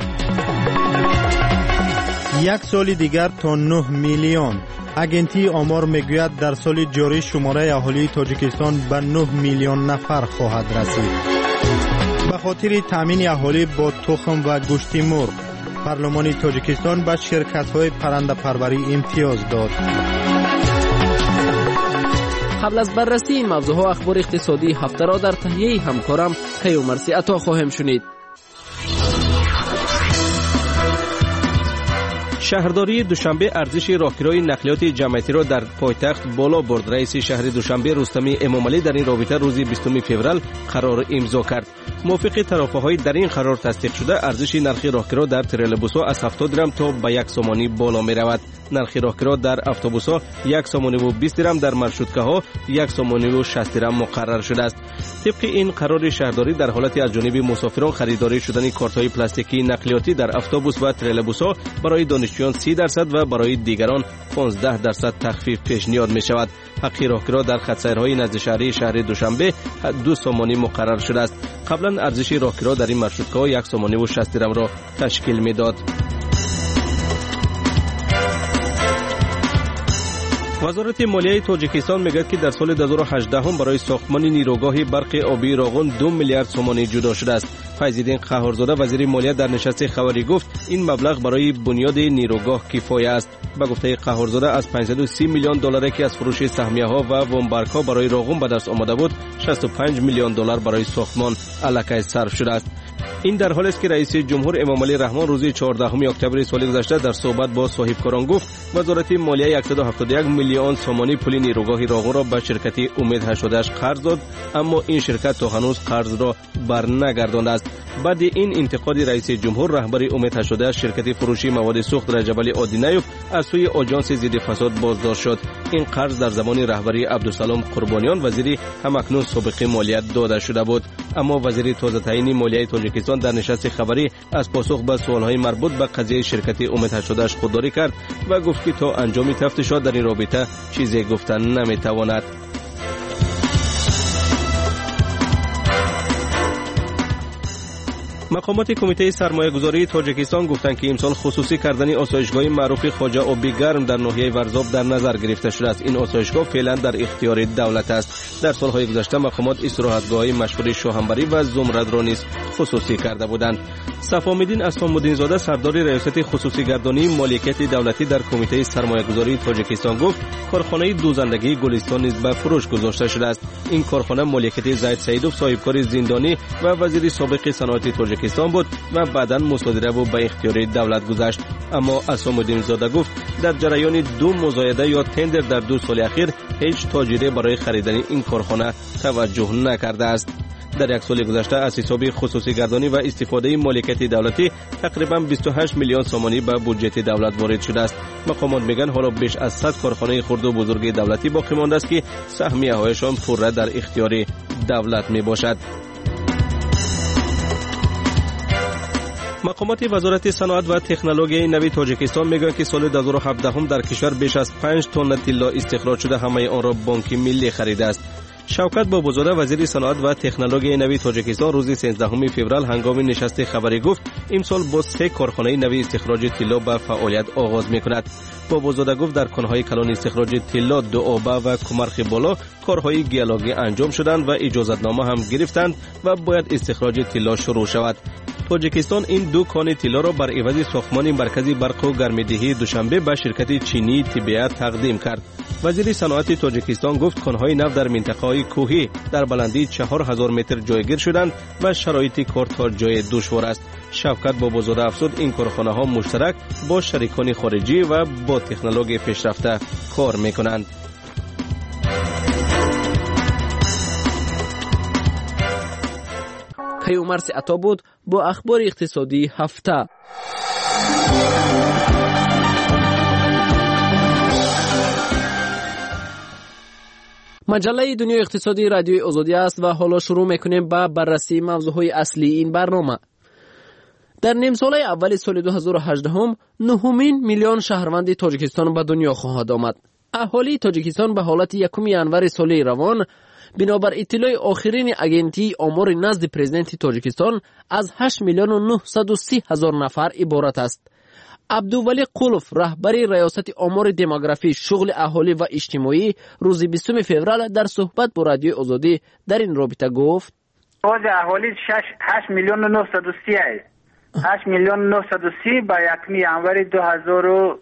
1 سال دیگر تا 9 میلیون. اگنتی آمار میگوید در سال جاری شماره اهالی تاجیکستان به 9 میلیون نفر خواهد رسید. به خاطر تامین اهالی با تخم و گوشت مرغ، پارلمان تاجیکستان به شرکت‌های پرنده پروری امتیاز داد. قبل از بررسی این موضوعها اخبار اقتصادی هفته را در تهیه همکارم کیومرثی عطا خواهیم شنید. شهرداری دوشنبه ارزش راهگیری نقلیات جمعیتی را در پایتخت بالا برد. رئیس شهر دوشنبه رستمی امامعلی در این رابطه روز 20 فوریه قرار امضا کرد. موافق طرف‌های در این قرار تصدیق شده ارزش نرخ راهگیری در ترلبوس‌ها از 70 درم تا به 1 سومانی بالا می‌رود. نرخ راهگیری در اتوبوس‌ها 1 سومانی و 20 درم، در مارشروتکاها 1 سومانی و 60 درم مقرر شده است. طبق این قرار شهرداری در حالت از جانب مسافران خریداری شدن کارت‌های پلاستیکی نقلیاتی در اتوبوس و ترلبوس‌ها برای دانشجویان 30% و برای دیگران 15% تخفیف پیشنهاد می‌شود. حق راهگیری در خط‌سیرهای نزد شهر دوشنبه 2 سومانی مقرر شده است. قبلا ارزش راهگیری در این مارشروتکاها 1 سومانی و 60 درم را تشکیل می‌داد. وزارت مالیه تاجیکستان میگوید که در سال 2018 برای ساختمان نیروگاه برق آبی راغون 2 میلیارد سومانی جدا شده است. فیض‌الدین قهارزاده وزیر مالیه در نشست خبری گفت این مبلغ برای بنیاد نیروگاه کفایه است. به گفته قهارزاده از 530 میلیون دلاری که از فروش سهمیه‌ها و وامبرک‌ها برای راغون به دست آمده بود، 65 میلیون دلار برای ساختمان الکی صرف شده است. این در حالی است که رئیس جمهور امامعلی رحمان روز 14 اکتبر سال گذشته در صحبت با صاحبکاران گفت وزارت مالیه 171 میلیون سومانی پول نیروگاه راغون را به شرکت امید 88 قرض داد، اما این شرکت تا هنوز قرض را برنگردانده است. بعد این انتقاد رئیس جمهور، رهبر امید 88 شرکت فروشی مواد سوخت رجبالی آدینایوف از سوی آژانس ضد فساد بازداشت شد. این قرض در زمان رهبری عبدالسلام قربانیان وزیر همکنون سابق مالیه داده شده بود، اما وزیر تازه تعیین مالیه تاجیکستان در نشست خبری از پاسخ به سوالهای مربوط به قضیه شرکت امید 88 خودداری کرد و گفت که تا انجام تفتیشات در این رابطه چیزی گفتن نمیتواند. مقامات کمیته سرمایه‌گذاری تاجیکستان گفتند که امسال خصوصی کردن آسایشگاه معروف خواجه آبی گرم در ناحیه ورزاب در نظر گرفته شده است. این آسایشگاه فعلا در اختیار دولت است. در سالهای گذشته مقامات استراحتگاه‌های مشهور شاهنبری و زمرد را نیز خصوصی کرده بودند. صفامیدین اسلام‌الدین زاده سردار ریاست خصوصی گردانی مالکیت دولتی در کمیته سرمایه‌گذاری تاجیکستان گفت کارخانه دوزندگی گلستان نیز به فروش گذاشته شده است. این کارخانه مالکیت زید سیدوف صاحبکار زندانی و وزیر سابق صنعت تاجیکستان بود و بعداً مصادره و به اختیار دولت گذاشت. اما اسلام‌الدین زاده گفت در جریان 2 مزایده یا تندر در 2 سال اخیر هیچ تاجری برای خریدن این کارخانه توجه نکرده است. در 1 سال گذشته از حساب خصوصی گردانی و استفاده مالکیت دولتی تقریباً 28 میلیون سومانی به بودجه دولت وارد شده است. مقامات میگن حالا بیش از 100 کارخانه خرد و بزرگ دولتی باقی مانده است که سهمیه‌هایشان پوره در اختیار دولت میباشد. مقامات وزارت صنعت و تکنولوژی نوی تاجیکستان میگویند که سال 2017 در کشور بیش از 5 تن طلا استخراج شده، همه آن را بانک ملی خریده است. شوکت بابازاده وزیر صنعت و تکنولوژی نوی تاجیکستان روز 13 فوریه هنگام نشست خبری گفت امسال با 3 کارخانه نوی استخراج طلا به فعالیت آغاز میکند. بابازاده گفت در کانهای کلان استخراج طلا دوآبه و کمرخ بالا کارهای گیالوگی انجام شدند و اجازتنامه هم گرفتند و باید استخراج طلا شروع شود. تاجیکستان این 2 کان طلا را بر عوض ساختمان مرکزی برق و گرمدهی دوشنبه به شرکت چینی تیبیات تقدیم کرد. وزیر صنعت تاجیکستان گفت کانهای نفت در منطقه‌های کوهی در بلندی 4000 متر جایگیر شدند و شرایط کار تا جای دشوار است. شوکت بابازاده افزود این کارخانه‌ها مشترک با شریکان خارجی و با تکنولوژی پیشرفته کار می‌کنند. کیومرثی عطا بود با اخبار اقتصادی هفته. مجله دنیای اقتصادی رادیوی آزادی است و حالا شروع میکنیم با بررسی موضوعهای اصلی این برنامه. در نیم ساله اول سال 2018 9 میلیون شهروند تاجیکستان به دنیا خواهد آمد. اهالی تاجیکستان به حالت 1 ینور سال روان بنابر اطلاع آخرین اگنتی آمار نزد پرزیدنت تاجیکستان از 8 میلیون و 930 هزار نفر عبارت است. عبدالولی قلوف رهبر ریاست آمار دموگرافی شغل اهالی و اجتماعی روز 20 فوریه در صحبت با رادیوی آزادی در این رابطه گفت آواز اهالی 8 میلیون و 930 8 میلیون 930 با 1 ینور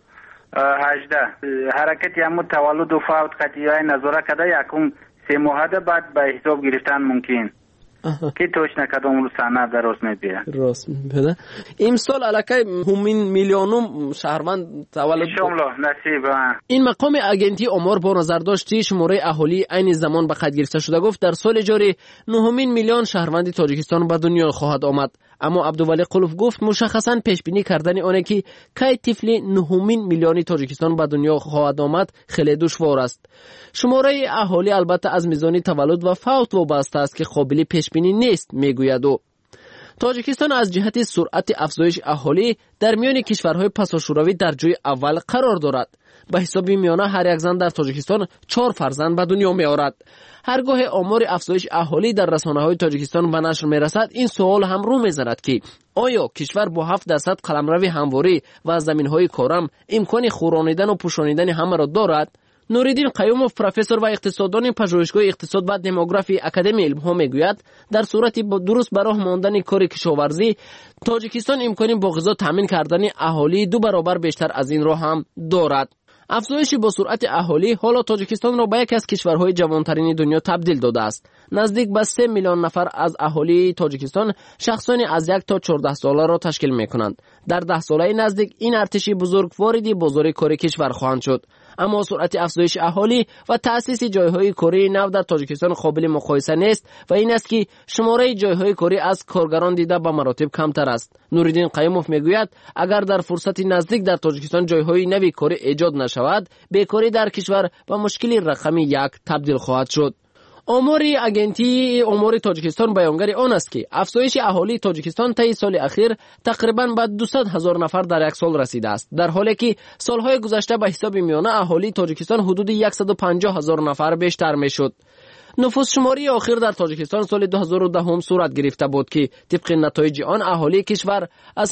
حرکت همون تولد و فوت قطعی نظاره کده یکم 3 ماه بعد به حساب گرفتن ممکن که توش نکدام رو سند درست میبیه راست میبیده. امسال علاکه همین میلیونم شهروند تولد شاملا نصیب. این مقام اگنتی آمار با نظر داشتی شماره اهالی این زمان به خط گرفته شده گفت در سال جاری 9 میلیون شهروند تاجیکستان به دنیا خواهد آمد. اما عبدالولی قلوف گفت مشخصاً پیش بینی کردن آنه که کی طفل 9 میلیونی تاجیکستان به دنیا خواهد آمد خیلی دشوار است. شماره اهالی البته از میزان تولد و فوت وابسته است که قابل پیش بینی نیست میگوید. و تاجیکستان از جهت سرعت افزایش اهالی در میان کشورهای پساشوروی در جای اول قرار دارد. به حساب میانه هر یک زن در تاجیکستان 4 فرزند به دنیا می آورد. هرگاه آمار افزایش اهالی در رسانه‌های تاجیکستان به نشر می‌رسد این سوال هم رو می‌زند که آیا کشور با 7% قلمرو همواری و زمین‌های کارم امکان خورانیدن و پوشانیدن همه را دارد؟ نوریدین قیوموف پروفسور و اقتصاددان پژوهشگاه اقتصاد و دموگرافی اکادمی علم‌ها میگوید در صورتی با درست به راه ماندن کار کشاورزی تاجیکستان امکان با غذا تامین کردن اهالی 2 برابر بیشتر از این را هم دارد. افزایش با سرعت اهالی حالا تاجیکستان را به یکی از کشورهای جوانترین دنیا تبدیل داده است. نزدیک به 3 میلیون نفر از اهالی تاجیکستان شخصانی از 1 تا 14 ساله را تشکیل می کنند. در 10 ساله نزدیک این ارتش بزرگ وارد بازار کار کشور خواهند شد. اما سرعت افزایش اهالی و تأسیس جایهای کاری نو در تاجیکستان قابل مقایسه نیست و این است که شماره جایهای کاری از کارگران دیده به مراتب کمتر است. نوریدین قیوموف میگوید اگر در فرصت نزدیک در تاجیکستان جایهای نوی کاری ایجاد نشود بیکاری در کشور به مشکل رقم 1 تبدیل خواهد شد. آمار اگنتی آمار تاجیکستان بیانگر آن است که افزایش اهالی تاجیکستان طی سال اخیر تقریبا به 200,000 نفر در یک سال رسیده است، در حالی که سالهای گذشته به حساب میانه اهالی تاجیکستان حدود 150,000 نفر بیشتر میشد. نفوس شماری آخر در تاجیکستان سال 2010 صورت گرفته بود که طبق نتایج آن اهالی کشور از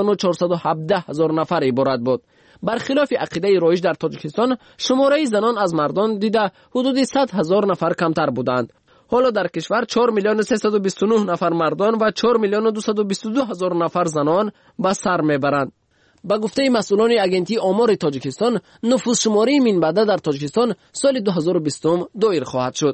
7,417,000 نفر عبارت بود. برخلاف عقیده رایج در تاجیکستان شماره زنان از مردان دیده حدود 100,000 نفر کمتر بودند. حالا در کشور 4,329,000 نفر مردان و 4,222,000 نفر زنان به سر میبرند. با گفته مسئولان اگنتی آمار تاجیکستان نفوس شماری من بعد در تاجیکستان سال 2020 دایر خواهد شد.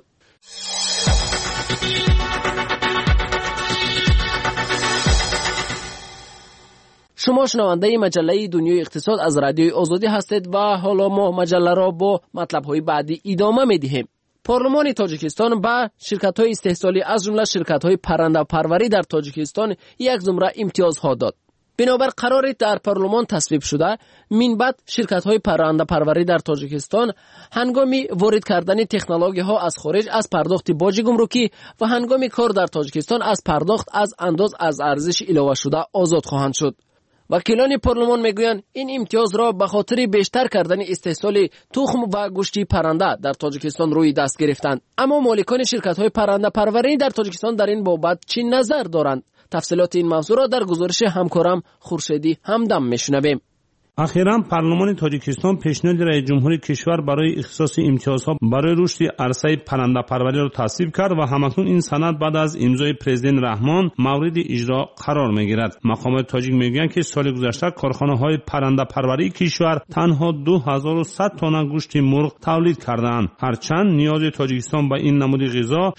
شما شنونده مجله دنیای اقتصاد از رادیوی آزادی هستید و حالا ما مجله را با مطلب‌های بعدی ادامه می‌دهیم. پارلمان تاجیکستان به شرکت‌های استحصالی از جمله شرکت‌های پرنده پروری در تاجیکستان یک زمره امتیازها داد. بنابر قراری در پارلمان تصویب شده من بعد شرکت‌های پرنده پروری در تاجیکستان هنگام وارد کردن تکنولوژی‌ها از خارج از پرداخت باج گمرکی و هنگام کار در تاجیکستان از پرداخت از انداز از ارزش علاوه شده آزاد خواهند شد. وکیلان پارلمان میگویند این امتیاز را به خاطر بیشتر کردن استحصال تخم و گوشت پرنده در تاجیکستان روی دست گرفتند. اما مالکان شرکت‌های پرنده پروری در تاجیکستان در این بابت چه نظر دارند؟ تفصیلات این موضوع را در گزارش همکارم خورشیدی همدم میشنویم. اخیراً پارلمان تاجیکستان پیشنهاد رئیس جمهور کشور برای اختصاص امتیازها برای رشد عرصه پرنده پروری را تصویب کرد و همکنون این سند بعد از امضای پرزیدنت رحمان مورد اجرا قرار میگیرد. مقامات تاجیک میگویند که سال گذشته کارخانه‌های پرنده پروری کشور تنها 2100 تن گوشت مرغ تولید کردند، هرچند نیاز تاجیکستان به این نمود غذا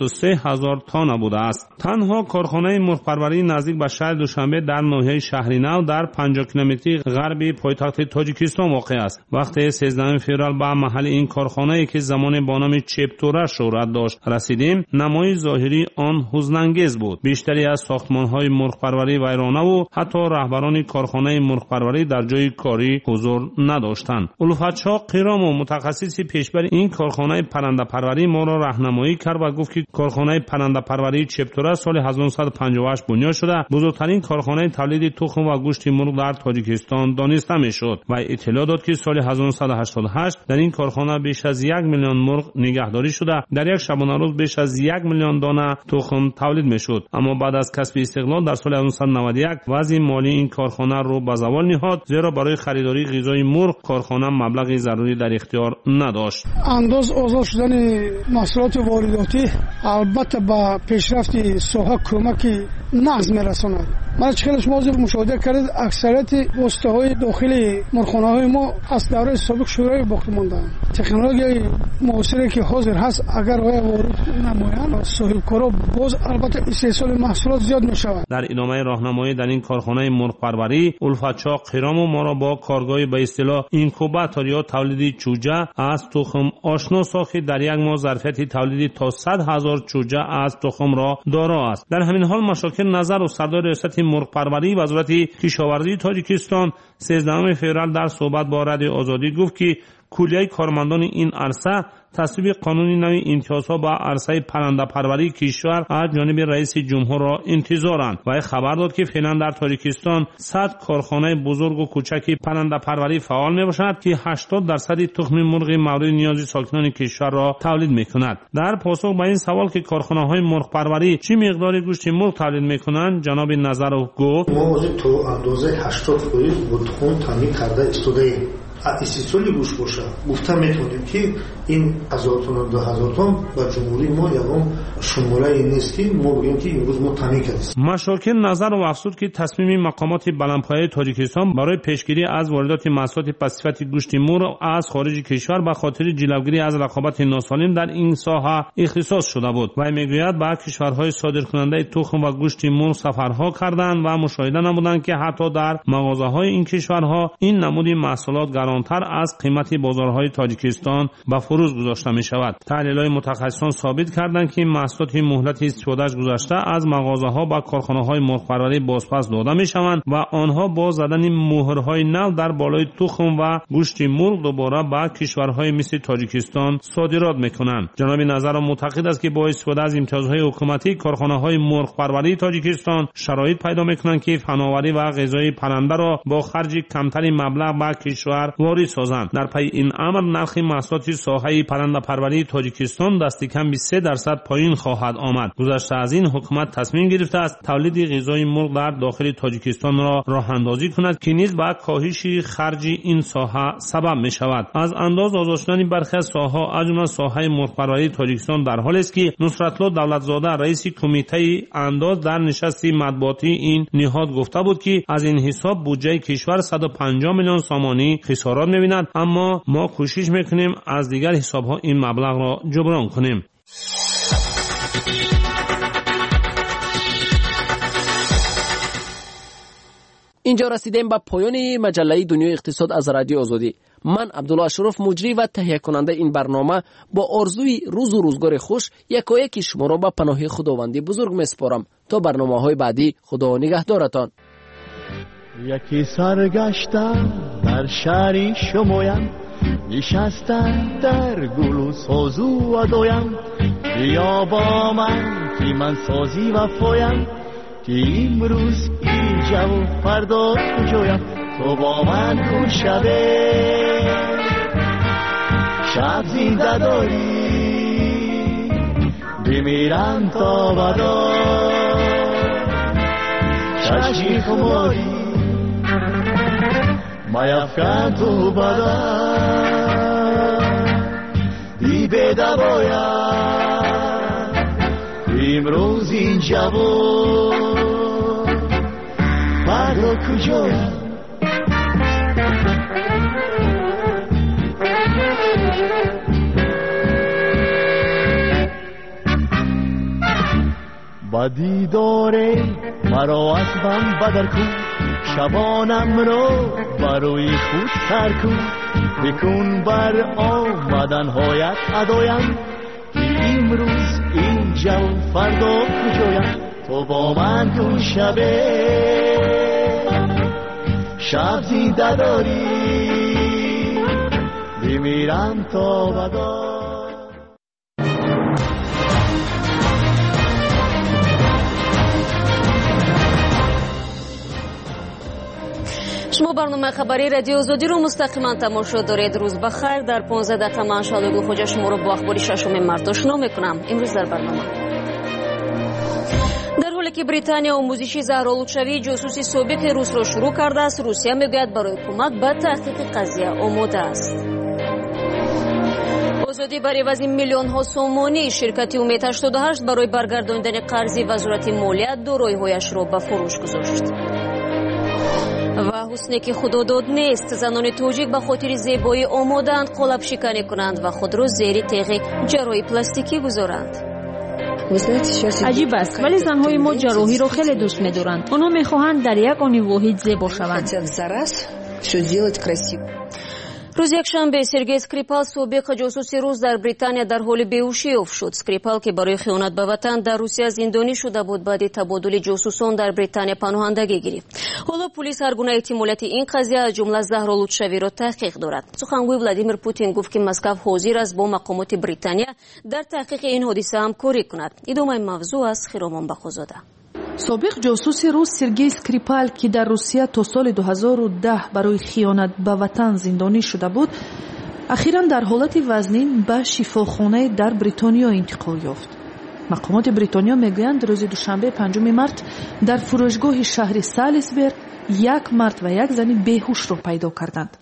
63000 تن بوده است. تنها کارخانه مرغ پروری نزدیک به شهر دوشنبه در ناحیه شهرینو در 50 کیلومتری غربی پایتخت تاجیکستان واقع است. وقتی 13 فوریه به محل این کارخانه‌ای که زمان با نام چپتوره شهرت داشت رسیدیم، نمای ظاهری آن حزن‌انگیز بود. بیشتری از ساختمان‌های مرغ پروری ویرانه و حتی رهبران کارخانه مرغ پروری در جای کاری حضور نداشتند. الفتشا قیرام و متخصص پیشبر این کارخانه پرنده پروری ما را راهنمایی کرد و گفت که کارخانه پرنده پروری چپتوره سال 1958 بنیاد شده بزرگترین کارخانه تولید تخم و گوشت مرغ در تاجیکستان دانسته میشد و اطلاع داد که سال 1988 در این کارخانه بیش از 1 میلیون مرغ نگهداری شده در یک شبانه روز بیش از 1 میلیون دانه تخم تولید میشد. اما بعد از کسب استقلال در سال 1991 وضع مالی این کارخانه رو به زوال نهاد، زیرا برای خریداری غذای مرغ کارخانه مبلغ ضروری در اختیار نداشت. انداز آزاد شدن محصولات وارداتی البته به پیشرفت ساحه کمک نقض میرساند. من چخیل شما حضور مشاهده کردید اکثریت واسطه‌های داخلی مرخانه‌های ما از دوره سابق شورای باقی ماندن. تکنولوژی معاصری که حاضر هست اگر وارد نمایند صاحبکارا باز البته استحصال محصولات زیاد می‌شود. در ادامه راهنمایی در این کارخانه مرغ پروری، الفتشاه قیرام و ما را با کارگاه به اصطلاح اینکوباتور یا تولید چوجه از تخم آشنا ساخت در یک ماه ظرفیت تولید تا 100,000 چوجه از تخم را دارا است. در همین حال مشاکل نظر و سردار ریاست مرغ پروری وزارت کشاورزی تاجیکستان 13 فوریه در صحبت با رادیو آزادی گفت که کلیه کارمندان این عرصه تصویب قانونی نوی امتیازها با عرصه پرنده پروری کشور از جانب رئیس جمهور را انتظارند و خبر داد که فعلا در تاجیکستان 100 کارخانه بزرگ و کوچک پرنده پروری فعال می باشد که 80% تخم مرغ مورد نیاز ساکنان کشور را تولید می کند. در پاسخ به این سوال که کارخانه های مرغ پروری چه مقدار گوشت مرغ تولید می کنند، جناب نظرov گفت ما تو اندازه 80% بودخون تامین کرده استودیم. استیصالی گوش باشه گفته میتونیم که این 1000 تن و 2000 تن و جمهوری ما یکم شماره نیست که ما بگیم که امروز ما تامین کردیم. مشاکل نظر و افزود که تصمیم مقامات بلندپایه تاجیکستان برای پیشگیری از واردات محصولات پسیفیک گوشت مرغ از خارج کشور به خاطر جلوگیری از رقابت ناسالم در این ساحه اختصاص شده بود و میگوید به کشورهای صادرکننده تخم و گوشت مرغ سفرها کردند و مشاهده نمودند که حتی در مغازه‌های این کشورها این نمود محصولات گرانتر از قیمت بازارهای تاجیکستان به فروش گذاشته می شود. تحلیل‌های متخصصان ثابت کردند که محصولات مهلت استفادهش گذشته از مغازه‌ها و کارخانه‌های مرغ پروری بازپس داده می شوند و آنها با زدن مهرهای نو در بالای تخم و گوشت مرغ دوباره به کشورهای مثل تاجیکستان صادرات می کنند. جناب نظر معتقد است که با استفاده از امتیازهای حکومتی کارخانه‌های مرغ پروری تاجیکستان شرایط پیدا می کنند که فناوری و غذای پرنده را با خرج کمتری مبلغ به کشور وارد سازند. در پی این امر نرخ محصولات ساحه پرنده پروری تاجیکستان دست کم به 3% پایین خواهد آمد. گذشته از این حکومت تصمیم گرفته است تولید غذای مرغ در داخل تاجیکستان را راه اندازی کند که نیز به کاهش خرج این ساحه سبب می شود. از انداز آزاد شدن برخی از ساحه‌ها از جمله ساحه مرغ پروری تاجیکستان در حالی است که نصرتالله دولتزاده رئیس کمیته انداز در نشست مطبوعاتی این نهاد گفته بود که از این حساب بودجه کشور 150 میلیون سامانی خسارات می‌بیند، اما ما کوشش میکنیم از دیگر حساب‌ها این مبلغ را جبران کنیم. اینجا رسیدیم به پایان مجله دنیای اقتصاد از رادیو آزادی. من عبدالله اشرف مجری و تهیه کننده این برنامه با آرزوی روز و روزگار خوش یکایک شما را به پناه خداوندی بزرگ میسپارم. تا برنامه‌های بعدی، خدا نگهدارتان. یکی سرگشتم در شهری شمایم، نشستم در گل و سازو و دایم. بیا با من که من سازی وفایم، که امروز اینجا و فردا کجایم. تو با من کن شب زنده داری، بمیرم تا بدا چشمی خماری. میفکن تو بدن دی بده باید، امروز اینجا بود فردا کجایم. با دیدار مرا از من بدر کن، شبانم رو برای خود سر کن. بکن بر آمدن هایت ادایم، که امروز اینجا و فردا کجایم. تو با من کن شب زنده داری، بمیرم تا بدا. شما برنامه خبری رادیو آزادی رو مستقیما تماشا دارید. روز بخیر. در 15 دقیقه من شادگل خوجا شما رو با اخبار ششم مارس آشنا میکنم. امروز در برنامه در حالی که بریتانیا آموزشی زهرآلودشوی جاسوسی سابق روس را شروع کرده است، روسیه میگوید برای کمک به تحقیق قضیه آماده است. آزادی بر عوض میلیون‌ها سومانی شرکت امید 88 برای برگرداندن قرض وزارت مالیات دارایی‌هایش را به فروش گذاشت. و حسنی که خدا داد نیست، زنان توجیک به خاطر زیبایی آمادند قالب شکنی کنند و خود را زیر تیغ جراحی پلاستیکی گذارند. عجیب است ولی زنهای ما جراحی را خیلی دوست می‌دارند. آنها می‌خواهند در یک آن واحد زیبا شوند. روز یکشنبه سرگئی اسکریپال سابق جاسوس روس در بریتانیا در حال بیهوشی افتاد. اسکریپال که برای خیانت به وطن در روسیه زندانی شده بود بعد تبادل جاسوسان در بریتانیا پناهندگی گرفت. حالا پلیس هر گونه احتمالیت این قضیه از جمله زهرآلودشوی را تحقیق دارد. سخنگوی ولادیمیر پوتین گفت که مسکو حاضر است با مقامات بریتانیا در تحقیق این حادثه همکاری کند. ادامه موضوع از خرامان بخوزاده. سابق جاسوس روس سرگئی اسکریپال که در روسیه تا سال 2010 برای خیانت به وطن زندانی شده بود، اخیراً در حالت وزنین به شفاخانه در بریتانیا انتقال یافت. مقامات بریتانیا میگویند روز دوشنبه 5 مارس در فروشگاه شهر سالیسبری یک مرد و یک زن بیهوش را پیدا کردند.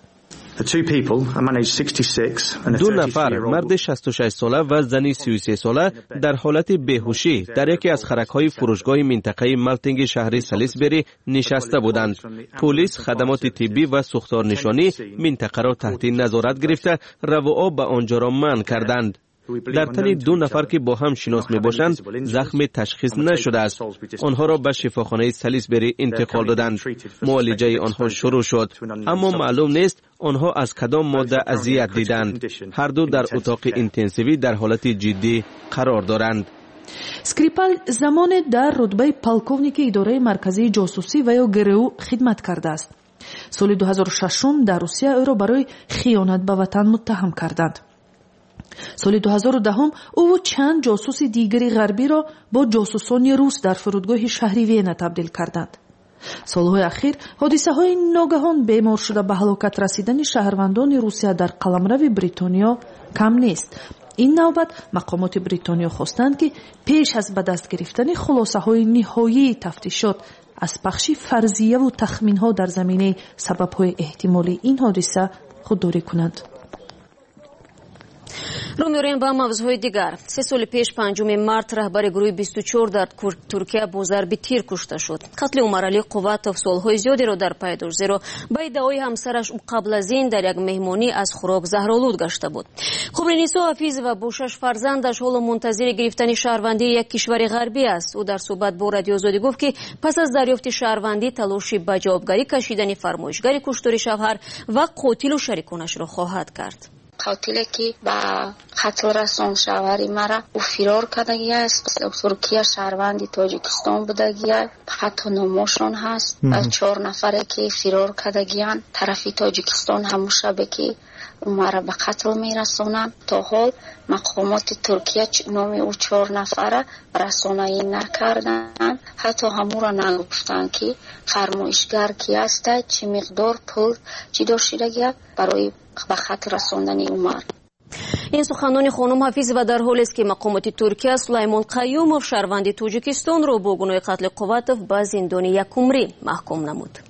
دو نفر مرد 66 ساله و زنی 33 ساله در حالت بیهوشی در یکی از خرک‌های فروشگاه منطقه مالتینگ شهر سالیسبری نشسته بودند. پلیس خدمات طبی و سوختار نشانی منطقه را تحت نظارت گرفته رو و آب به آنجا را منع کردند. در تن دو نفر که با هم شناس می باشند زخم تشخیص نشده است. آنها را به شفاخانه سالیسبری انتقال دادند. معالجه آنها شروع شد اما معلوم نیست آنها از کدام ماده اذیت دیدند. هر دو در اتاق اینتنسیوی در حالت جدی قرار دارند. اسکریپال زمان در رتبه پالکوونیک اداره مرکزی جاسوسی و یا گرو خدمت کرده است. سال 2006 در روسیه او را برای خیانت به وطن متهم کردند. سال 2010 او و چند جاسوس دیگری غربی را با جاسوسان روس در فرودگاه شهری وینا تبدیل کردند. سالهای اخیر حادثه های ناگهان بیمار شده به هلاکت رسیدن شهروندان روسیه در قلمرو بریتانیا کم نیست. این نوبت مقامات بریتانیا خواستند که پیش از به دست گرفتن خلاصه های نهایی تفتیشات از پخش فرضیه و تخمین ها در زمینه سبب های احتمالی این حادثه خودداری کنند. رو می‌ریم با موضوع دیگر. 3 سال پیش 5 مارس رهبر گروه 24 در ترکیه با ضرب تیر کشته شد. قتل عمر علی قواتوف سالهای زیادی را در پی داشت زیرا با ادعای همسرش قبل از این در یک مهمانی از خوراک زهرآلود گشته بود. خبرنیسا حفیظ و با 6 فرزندش حالا منتظر گرفتن شهروندی یک کشور غربی است. او در صحبت با رادیو آزادی گفت که پس از دریافت شهروندی تلاشی به جوابگری کشیدن فرمایشگر کشتار شوهر و قاتل و شریکانش را خواهد کرد. قاتلی که با قتل رسان شوهری مرا او فرار کردگی است. ترکیه شهروندی تاجیکستان بودگی است. حتی نامشون هست. 4 نفره که فرار کردگیان طرفی تاجیکستان همون شبه که مرا به قتل میرسونند. تا حال مقامات ترکیه نام او 4 نفره رسانایی نکردند. حتی همون را نگفتند که فرمایشگر کی است، چه مقدار پول چی داشتگی برای به خط رساندن عمر. این سخنان خانم حفیظ و در حالی است که مقامات ترکیه سلیمان قیوموف شهروند تاجیکستان را با گناه قتل قواتوف به زندان 1 عمری محکوم نمود.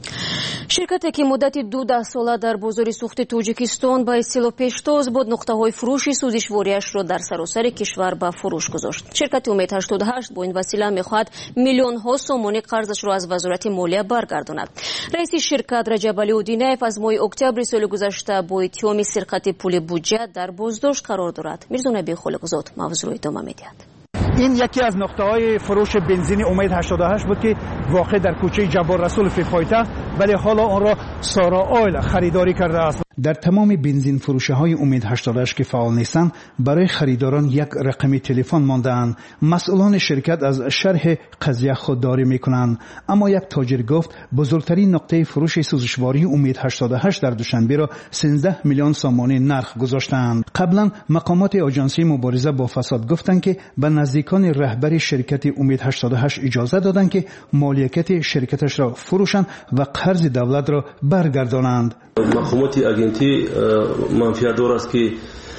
شرکتی که مدت 12 ساله در بازار سوخت تاجیکستان به اصطلاح پیشتاز بود نقطه‌های فروش سوزشواریش را در سراسر کشور به فروش گذاشت. شرکت امید 88 با این وسیله می‌خواهد میلیون‌ها سومانی قرضش را از وزارت مالیه برگرداند. رئیس شرکت رجب علی اودینایف از ماه اکتبر سال گذشته با اتهام سرقت پول بودجه در بازداشت قرار دارد. میرزا نبی خالقزاد موضوع را ادامه می‌دهد. این یکی از نقطه‌های فروش بنزین امید 88 بود که واقع در کوچه جبار رسول فی پایتخت، ولی حالا آن را سارا آیل خریداری کرده است. در تمام بنزین فروش‌های امید 88 که فعال نیستند برای خریداران یک رقم تلفن مانده‌اند. مسئولان شرکت از شرح قضیه خودداری می‌کنند، اما یک تاجر گفت بزرگترین نقطه فروش سوزشواری امید 88 در دوشنبه را 13 میلیون سومانی نرخ گذاشتند. قبلا مقامات آژانسی مبارزه با فساد گفتند که به نزدیکان رهبر شرکت امید 88 اجازه دادند که مالکیت شرکتش را فروشند و قرض دولت را برگردانند. مقامات اگنتی منفیت دارد است که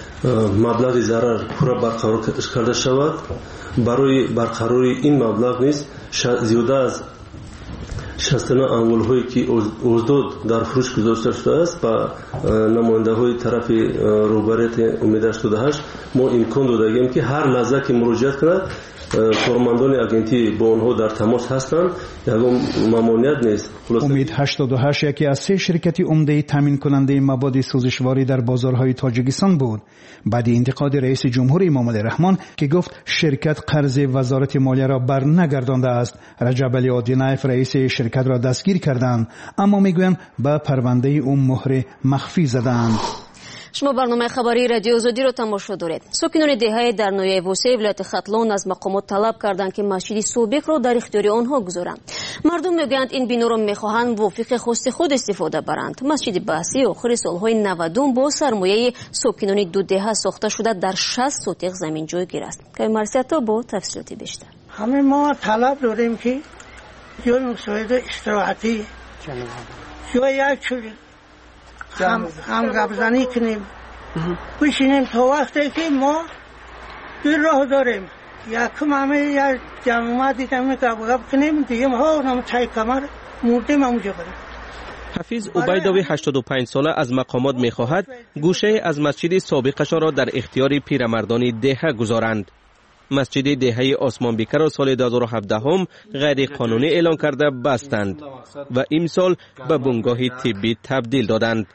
مبلغ ضرر پورا برقرار کرده شود. برای برقراری این مبلغ نیز زیاده از 69 амволҳое ки оздод дар фурӯш гузошта шудааст ба намояндаҳои тарафи роҳбарияти умед 88 мо имкон додагем ки ҳар лаҳза ки муроҷиат кунад кормандони агентӣ бо онҳо дар тамос ҳастанд. ягон мамоният нест. умед 88 яке аз се ширкати умдаи таъминкунандаи маводи сӯзишворӣ дар бозорҳои тоҷикистон буд. баъди интиқоди раиси ҷумҳур эмомалӣ раҳмон ки гуфт ширкат қарзи вазорати молияро барнагардондааст, раҷаб али одинаев раиси ширкатро дастгир карданд, аммо мегӯянд ба парвандаи ӯ муҳри махфӣ заданд. шумо барномаи хабарии радиои озодиро тамошо доред. сокинони деҳаи дар ноҳияи восеи вилояти хатлон аз мақомот талаб карданд ки масҷиди собиқро дар ихтиёри онҳо гузоранд. мардум мегӯянд ин биноро мехоҳанд мувофиқи хости худ истифода баранд. масҷиди баҳсӣ охири солҳои 90 бо сармояи сокинони ду деҳа сохта шуда дар 60 сотиқ замин ҷойгир аст. кай марсиятто бо тафсилоти бештар. ҳамин мо талаб дорем ки ҷои мусоида истироҳатӣ ҷои як чӯли هم گپزنی کنیم بشینیم تا وقتی که ما دو راه داریم یکم همه یک جمعیت دیدم گپ کنیم دیگه ما هم تای کمر موردیم همونجا بریم. حفیظ عبیدوی 85 ساله از مقامات می‌خواهد گوشه از مسجد سابقش را در اختیار پیرمردان دهه گذارند. مسجد دهه آسمان بیکر را سال 2017 هم غیر قانونی اعلان کرده بستند و امسال به بنگاه طبی تبدیل دادند.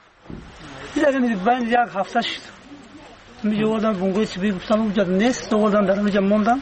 من یک هفته شد می‌آوردم بنگاه طبی گفتم اونجا نیست، آوردم در اونجا موندم.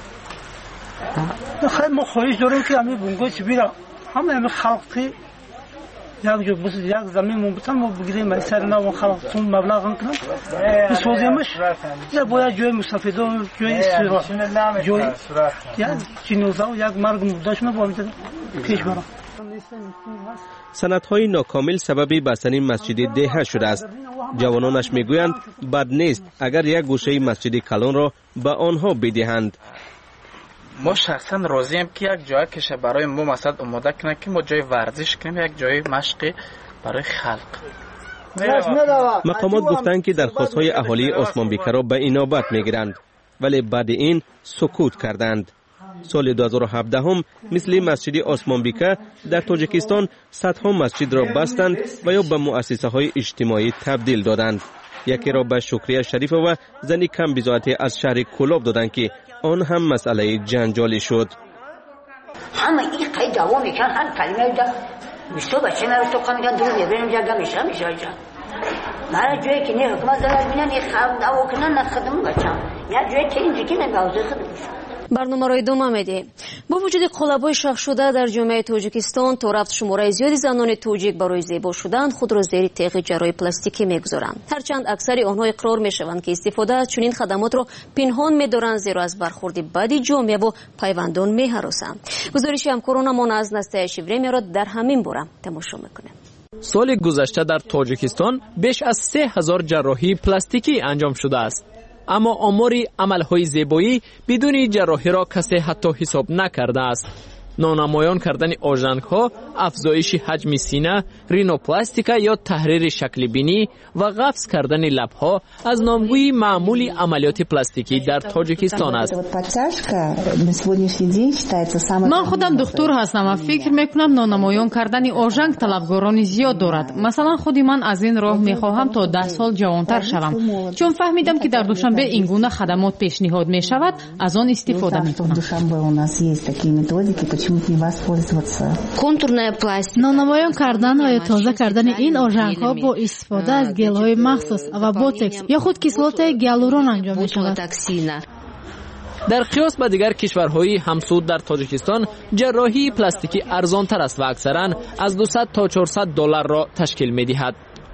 خیلی ما خواهش داریم که همین بنگاه طبی را همه خلقی یک جو بس یک زمین مونبتن ما بگیریم از سر نام خلقتون مبلغ کنیم بسازیمش یا باید جای مستفیده و جای استراحت جای یک جنازه و یک مرگ مرداش نباید پیش برم. سندهای ناکامل سبب بستن مسجد دهه شده است. جوانانش میگویند بد نیست اگر یک گوشه مسجد کلان را به آنها بدهند. ما شخصا راضیم که یک جای کشه برای ما مثلا آماده کنه که ما جای ورزش کنیم، یک جای مشقی برای خلق. مقامات گفتند که درخواست‌های اهالی عثمان بیکر را به اینابت میگیرند ولی بعد این سکوت کردند. سال 2017 هم مثل مسجد عثمان بیکر در تاجیکستان صدها مسجد را بستند و یا به مؤسسه های اجتماعی تبدیل دادند. یکی را به شکریه شریف و زنی کم بضاعتی از شهر کولاب دادند که آن هم مسئله جنجالی شد. همه این قید دوام میکن هر کلمه دا بیستو بچه من تو کامیدن درو میبرم جا میشه مرا جایی که نه حکومت دارد بینن یک خواهد دعوا کنن نخدم بچم یا جایی که این دیگه نگاوزه خدمشم. барномаро идома медиҳем. бо вуҷуди қолабҳои шахшуда дар ҷомеаи тоҷикистон то рафт шумораи зиёди занони тоҷик барои зебо шудан худро зери теғи ҷарроҳи пластикӣ мегузоранд. ҳарчанд аксари онҳо иқрор мешаванд ки истифода аз чунин хадамотро пинҳон медоранд, зеро аз бархурди бади ҷомеаву пайвандон меҳаросанд. гузориши ҳамкоронамон аз Настасия Времяро дар ҳамин бора тамошо мекунем. соли гузашта дар тоҷикистон беш аз 3000 ҷарроҳии пластикӣ анҷом шудааст. аммо омори амалҳои зебоӣ бидуни ҷарроҳиро касе ҳатто ҳисоб накардааст. нонамоён кардани ожангҳо, афзоиши ҳаҷми сина, ринопластика ё таҳрири шакли бинӣ ва ғафз кардани лабҳо аз номгӯи маъмули амалиёти пластикӣ дар тоҷикистон аст. ман худам духтур ҳастам ва фикр мекунам нонамоён кардани ожанг талабгорони зиёд дорад. масалан худи ман аз ин роҳ мехоҳам то 10 сол ҷавонтар шавам, чун фаҳмидам ки дар душанбе ин гуна хадамот пешниҳод мешавад, аз он истифода мекунам. нонамоён кардан ва ё тоза кардани ин ожангҳо бо истифода аз гелҳои махсус ва ботекс ё худ кислотаи гиалурон анҷом мешавад. дар қиёс ба дигар кишварҳои ҳамсуд дар тоҷикистон ҷарроҳии пластикӣ арзонтар аст ва аксаран аз $200 то $400 ташкил медиҳад.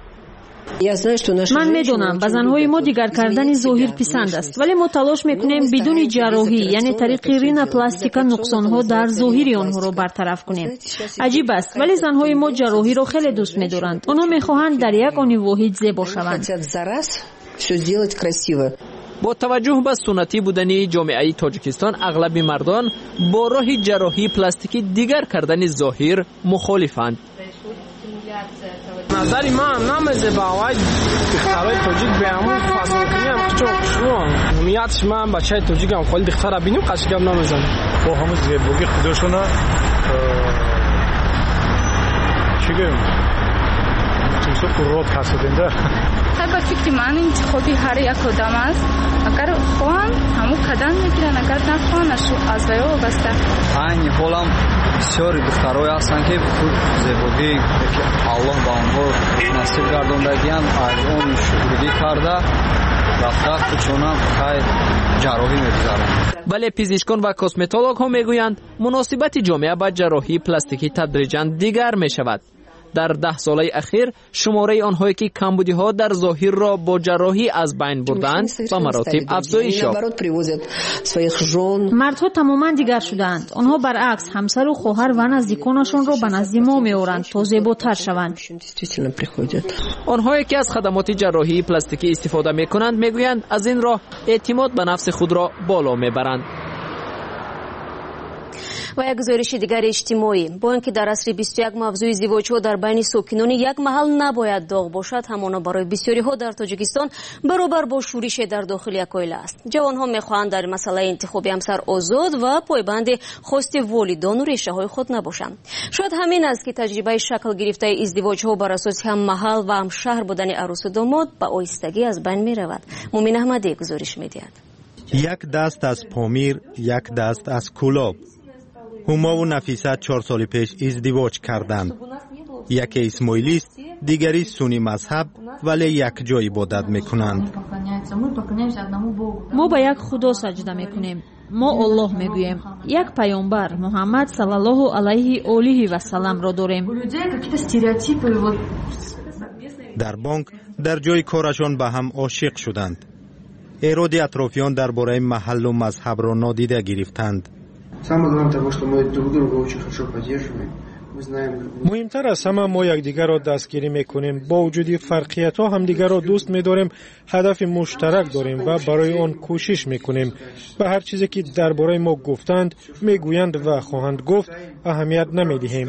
ман медонам ба занҳои мо дигар кардани зоҳир писанд аст, вале мо талош мекунем бидуни ҷарроҳӣ, яъне тариқи ринопластика нуқсонҳо дар зоҳири онҳоро бартараф кунем. аҷиб аст, вале занҳои мо ҷарроҳиро хеле дӯст медоранд. онҳо мехоҳанд дар як они воҳид зебо шаванд. бо таваҷҷӯҳ ба суннатӣ будани ҷомеаи тоҷикистон аглаби мардон бо роҳи ҷарроҳии пластикӣ дигар кардани зоҳир мухолифанд. назари ман намезебавай духтарои тоҷик беамун фасонкуниам қичоқшуам ниятш ман бачаи тоҷикам холи духтара биним қашгам намезанам бо ҳамин зебоги худошона چیگه چیزا قرات حسودنده طبعا فکر من انتخابی هر یک آدم است اگر خواهن همو کدن میگیرن اگر نخواهن از وی وابسته این حالم بسیاری دخترای هستن که خود زیبایی که الله با اونها نصیب گرداندگیان از اون شکرگی کرده رفته خودشونم خیلی جراحی میگذارن. ولی پزشکان و کسمتولوگ ها میگویند مناسبت جامعه با جراحی پلاستیکی تدریجاً دیگر میشود. در 10 ساله اخیر شماره آنهایی که کمبودی ها در ظاهر را با جراحی از بین بردند و مراتب افزایش یافت. مردها تماما دیگر شدند. آنها برعکس همسر و خواهر و نزدیکانشان را به نزد ما میآورند تا زیباتر شوند. آنهایی که از خدمات جراحی پلاستیکی استفاده میکنند میگویند از این راه اعتماد به نفس خود را بالا میبرند. و یک گزارش دیگر اجتماعی با اینکه در عصر 21 موضوع ازدواج‌ها در بین ساکنان یک محل نباید داغ باشد، همانا برای بسیاری‌ها در تاجیکستان برابر با شورش در داخل یک عائله است. جوان‌ها می‌خواهند در مسئله انتخاب همسر آزاد و پایبند خواست والدان و ریشه‌های خود نباشند. شاید همین است که تجربه شکل گرفته ازدواج‌ها بر اساس هم محل و هم شهر بودن عروس و داماد به آهستگی از بین می‌رود. مومن احمدی گزارش می‌دهد. یک دست از پامیر، یک دست از کلاب. هما و نفیسه 4 سال پیش ازدواج کردند. یکی اسماعیلی است، دیگری سنی مذهب، ولی یک جای عبادت میکنند. ما به یک خدا سجده میکنیم. ما الله میگوییم. یک پیامبر محمد صلی الله علیه و آله و سلم را داریم. در بانک در جای کارشان به هم عاشق شدند. ایراد اطرافیان درباره محل و مذهب را نادیده گرفتند. مهمتر از همه ما یکدیگر را دستگیری میکنیم. با وجود فرقیت ها هم دیگر را دوست میداریم، هدف مشترک داریم و برای آن کوشش میکنیم. به هر چیزی که درباره ما گفتند، میگویند و خواهند گفت اهمیت نمیدهیم.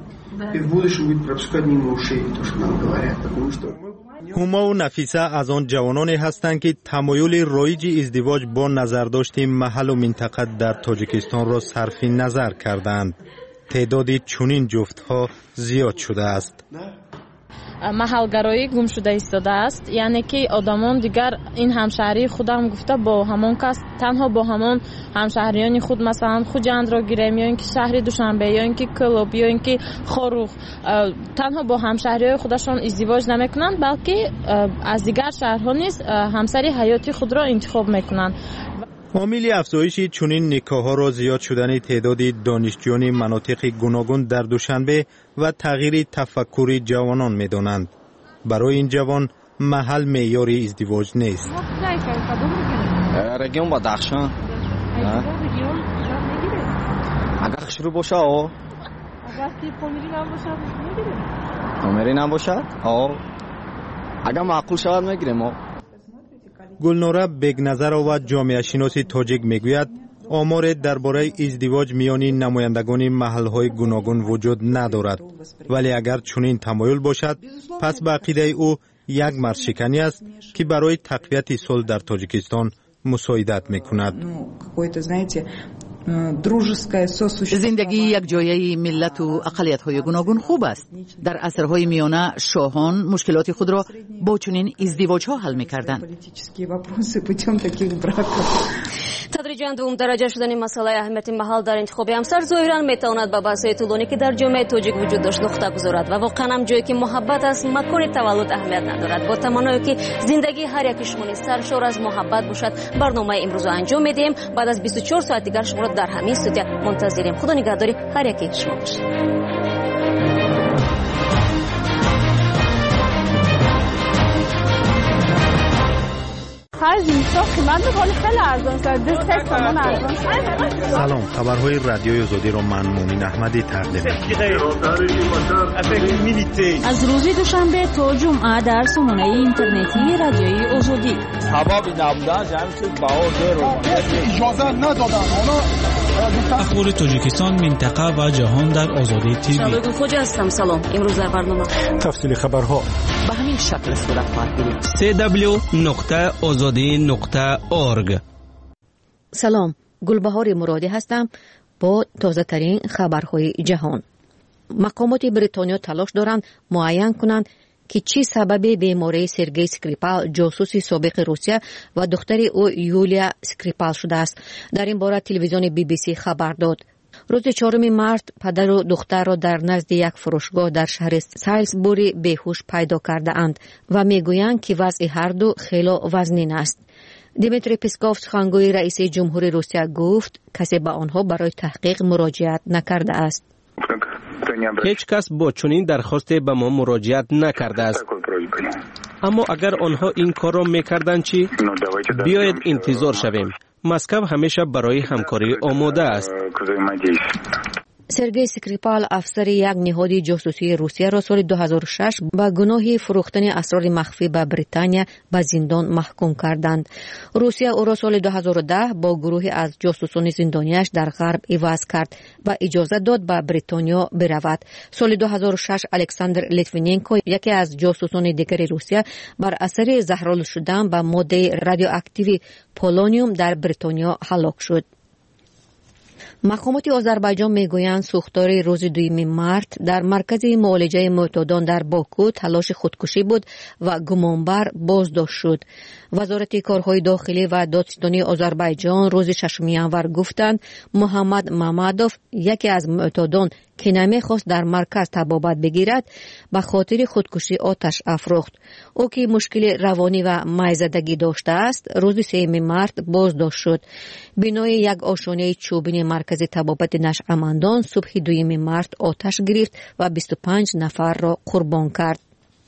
هما و نفیسه از آن جوانانی هستند که تمایل رایج ازدواج با نظرداشت محل و منطقه در تاجیکستان را صرف نظر کردند. تعداد چنین جفت‌ها زیاد شده است. محلگرایی گم شده ایستاده است، یعنی که آدمان دیگر این همشهری خودم گفته با همان کس تنها با همان همشهریان خود مثلا خوجند را گیریم یا اینکه شهر دوشنبه یا اینکه کلوب یا اینکه خاروخ تنها با همشهریای خودشان ازدواج نمیکنند، بلکه از دیگر شهرها نیز همسری حیاتی خود را انتخاب میکنند. عامل افزایش چنین نکاح‌ها را زیاد شدن تعداد دانشجویان مناطق گوناگون در دوشنبه و تغییر تفکر جوانان می‌دانند. برای این جوان محل معیار ازدواج نیست. رگیون با دخشان اگر شروع باشه اگر پامیری نباشد پامیری نباشد اگر معقول شود میگیریم. گلنوره بگنظر و جامعه شناس تاجیک میگوید آمار درباره ازدواج میان نمایندگان محل‌های گوناگون وجود ندارد، ولی اگر چنین تمایل باشد پس به عقیده او یک مرزشکنی است که برای تقویت صلح در تاجیکستان مساعدت میکند. زندگی یک جایه ملت و اقلیت‌های گوناگون خوب است. در عصرهای میانه شاهان مشکلات خود را با چنین ازدواج‌ها حل می‌کردند. تدریجاً دوم درجه شدن مسئله اهمیت محل در انتخاب همسر ظاهراً میتواند به بحث‌های طولانی که در جامعه تاجیک وجود داشت نقطه گذارد و واقعاً هم جایی که محبت است مکان تولد اهمیت ندارد. با تمنایی که زندگی هر یک شما سرشار از محبت باشد، برنامه امروز را انجام میدیم. بعد از 24 ساعت دیگر شما را در همین استودیو منتظریم. خدا نگهداری هر یکی شما باشید. سلام، خبرهای رادیوی آزادی را من مومن احمدی تقدیم از روز دوشنبه تا جمعه در سامانه اینترنتی رادیوی آزادی. اجازه ندادن اخبار تاجیکستان، منطقه و جهان در آزادی تیوی. شادو خوجا هستم. سلام. امروز در برنامه تفصیل خبرها به همین شکل صورت خواهد گرفت. www.azadi.org. سلام، گلبهار مرادی هستم با تازه ترین خبرهای جهان. مقامات بریتانیا تلاش دارند معین کنند که چی سبب بیماری سرگئی اسکریپال جاسوس سابق روسیه و دختر او یولیا اسکریپال شده است. در این باره تلویزیون BBC خبر داد. روز 4 مارس پدر و دختر را در نزد یک فروشگاه در شهر سایلزبوری بیهوش پیدا کرده اند و میگویند که وضع هر دو خیلی وزنین است. دیمیتری پسکوف سخنگوی رئیس جمهوری روسیه گفت کسی به آنها برای تحقیق مراجعت نکرده است. هیچ کس با چنین درخواستی به ما مراجعت نکرده است. اما اگر آنها این کار را میکردند چی؟ بیایید انتظار شویم. مسکو همیشه برای همکاری آماده است. سرگئی اسکریپال افسر یک نهاد جاسوسی روسیه را سال 2006 با گناه فروختن اسرار مخفی به بریتانیا به زندان محکوم کردند. روسیه او را سال 2010 با گروهی از جاسوسان زندانیش در غرب عوض کرد و اجازه داد به بریتانیا برود. سال 2006 الکساندر لیتویننکو یکی از جاسوسان دیگر روسیه بر اثر زهرآلود شدن به ماده رادیواکتیو پولونیوم در بریتانیا هلاک شد. مقامات آذربایجان میگویند سوختار روز 2 مارس در مرکز معالجه معتادان در باکو تلاش خودکشی بود و گمانبر بازداشت شد. وزارت کارهای داخلی و دادستانی آذربایجان روز 6 ژانویه گفتند محمد مامادوف یکی از معتادان که نمیخواست در مرکز طبابت بگیرد به خاطر خودکشی آتش افروخت. او که مشکل روانی و میزدگی داشته است روز 3 مارس بازداشت شد. بنای یک آشانه چوبین مرکز طبابت نشعمندان صبح 2 مارس آتش گرفت و 25 نفر را قربان کرد.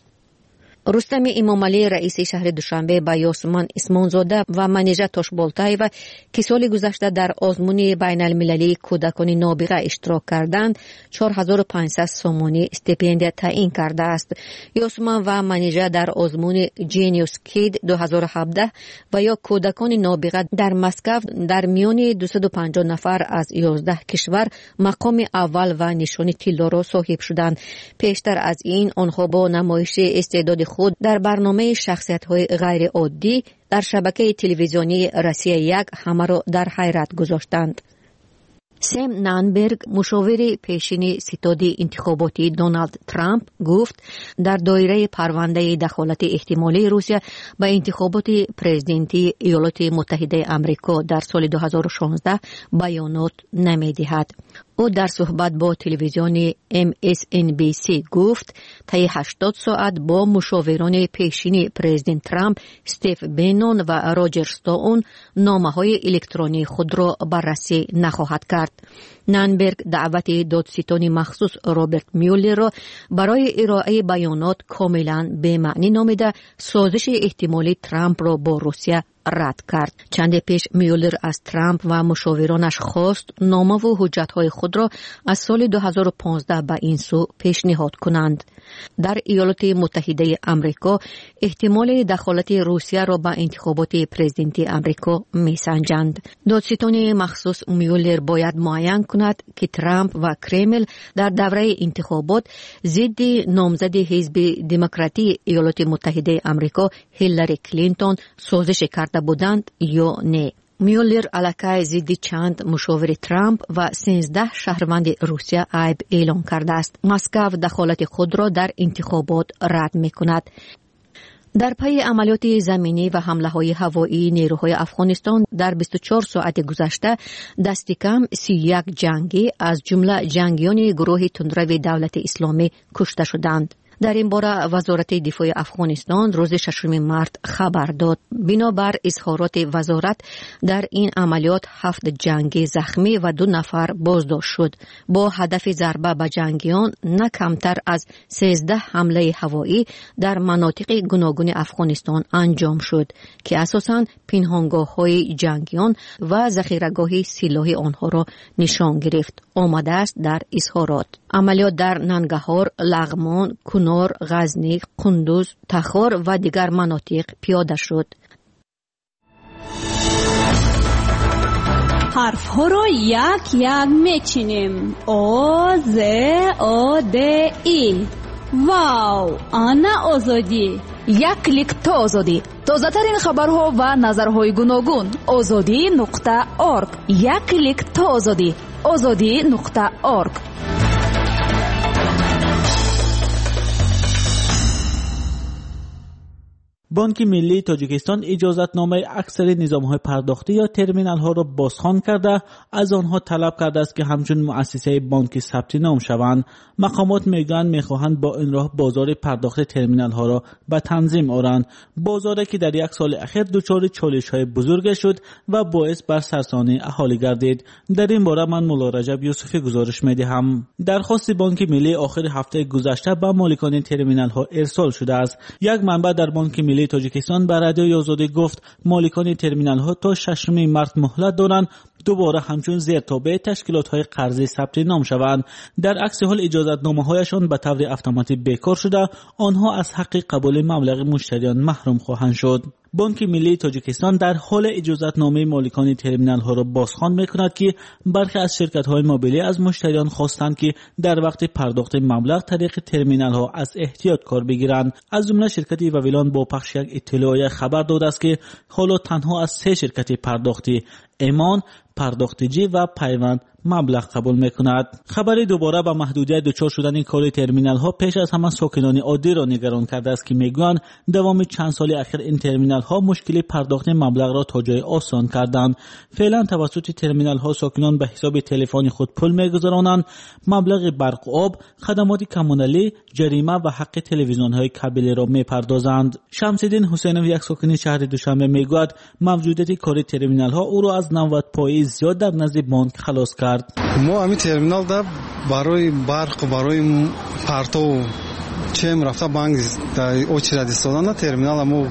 رستم امامعلی رئیس شهر دوشنبه با یاسمن اسمانزاده و منیژه تاشبالتایو که سال گذشته در آزمون بین المللی کودکان نابغه اشتراک کردند 4500 سومانی استیپندیه تعیین کرده است. یاسمن و منیژه در آزمون جینیوس کید 2017 و یا کودکان نابغه در مسکو در میان 250 نفر از 11 کشور مقام اول و نشان طلا را صاحب شدند. پیشتر از این آنها با نمایش استعداد خود در برنامه شخصیت‌های غیر عادی در شبکه تلویزیونی روسیه 1 همه را در حیرت گذاشتند. سم نانبرگ مشاور پیشین ستاد انتخاباتی دونالد ترامپ گفت در دایره پرونده دخالت احتمالی روسیه به انتخابات پرزیدنتی ایالات متحده آمریکا در سال 2016 بیانات نمی‌دهد. او در صحبت با تلویزیون MSNBC گفت طی 80 ساعت با مشاوران پیشین پرزیدنت ترامپ استیو بنون و راجر ستاون نامه‌های الکترونی خود را بررسی نخواهد کرد. نانبرگ دعوت دادستان مخصوص رابرت میولر را برای ارائه بیانات کاملا بی‌معنی نامیده سازش احتمالی ترامپ را با روسیه رد کرد. چند پیش میولر از ترامپ و مشاورانش خواست نامه و حجت‌های خود را از سال 2015 به این سو پیشنهاد کنند. در ایالات متحده آمریکا احتمال دخالت روسیه را به انتخابات پرزیدنتی آمریکا می‌سنجند. دادستان مخصوص میولر باید معین کند که ترامپ و کرمل در دوره انتخابات ضد نامزد حزب دموکراتی ایالات متحده آمریکا هیلاری کلینتون سازش کرده بودند یا نه. میولر علیه ضد چند مشاور ترامپ و 13 شهروند روسیه عیب اعلام کرده است. مسکو دخالت خود را در انتخابات رد می‌کند. در پی عملیات زمینی و حمله‌های هوایی نیروهای افغانستان در 24 ساعت گذشته دست کم 31 جنگی از جمله جنگیان گروه تندرو دولت اسلامی کشته شدند. در این باره وزارت دفاع افغانستان روز 6 مارس خبر داد. بنابر اظهارات وزارت در این عملیات 7 جنگی زخمی و 2 نفر بازداشت شد. با هدف ضربه به جنگیان نه کمتر از 13 حمله هوایی در مناطق گوناگون افغانستان انجام شد که اساساً پنهانگاه‌های جنگیان و ذخیره‌گاه سلاح آنها را نشان گرفت. آمده است در اظهارات. عملیات در ننگرهار، لغمان، کنار، غزنی، قندوز، تخار و دیگر مناطق پیاده شد. حرف ها را یک یک میچینیم. آ ز آ د ای. واو، آنا آزادی. یک کلیک تا آزادی. تازه ترین خبرها و نظرهای گوناگون. azadi.org. یک کلیک تا آزادی. azadi.org. بانک ملی تاجیکستان اجازتنامه اکثر نظام‌های پرداختی یا ترمینال‌ها را بازخوان کرده از آنها طلب کرده است که همچون مؤسسه بانک ثبت نام شوند. مقامات میخواهند با این راه بازار پرداخت ترمینال‌ها را به تنظیم آورند. بازاری که در یک سال اخیر دچار چالش‌های بزرگ شد و باعث بر سرسانی اهالی گردید. در این باره من مولا رجب یوسفی گزارش می‌دهم. درخواست بانک ملی آخر هفته گذشته به مالکان ترمینال‌ها ارسال شده است. یک منبع در بانک ملی تاجیکستان به رادیوی آزادی گفت مالکان ترمینال‌ها تا 6 مارس مهلت دارند دوباره همچون زیرتابع تشکیلات‌های قرضی ثبت نام شوند. در عکس حال اجازتنامه‌هایشان به طور اتوماتیک بیکار شده، آنها از حق قبول مبلغ مشتریان محروم خواهند شد. بانک ملی تاجیکستان در حال اجازتنامه مالکان ترمینال‌ها را بازخوان می‌کند که برخی از شرکت‌های موبیلی از مشتریان خواستند که در وقت پرداخت مبلغ طریق ترمینال‌ها از احتیاط کار بگیرند. از جمله شرکت وویلان با پخش یک اطلاعیه خبر داده است که حالا تنها از 3 شرکت پرداختی ایمان، پرداختجی و پیوند مبلغ قبول میکند. خبری دوباره به محدودیت دچار شدن این کار ترمینال ها پیش از همه ساکنان عادی را نگران کرده است که میگویند دوام چند سال اخیر این ترمینال ها مشکل پرداخت مبلغ را تا جای آسان کردند. فعلا توسط ترمینال ها ساکنان به حساب تلفنی خود پول میگذارانند، مبلغ برق و آب، خدمات کمونالی، جریمه و حق تلویزیون های کابلی را میپردازند. شمس‌الدین حسینوی یک ساکن شهر دوشنبه میگوید موجودیت کار ترمینال ها او را از 90% زیاد در نزد بانک خلاص کرد. ما همین ترمینال دا برای برق و برای پرتو چیم رفته بانک در очередь ایستادن ترمینال ما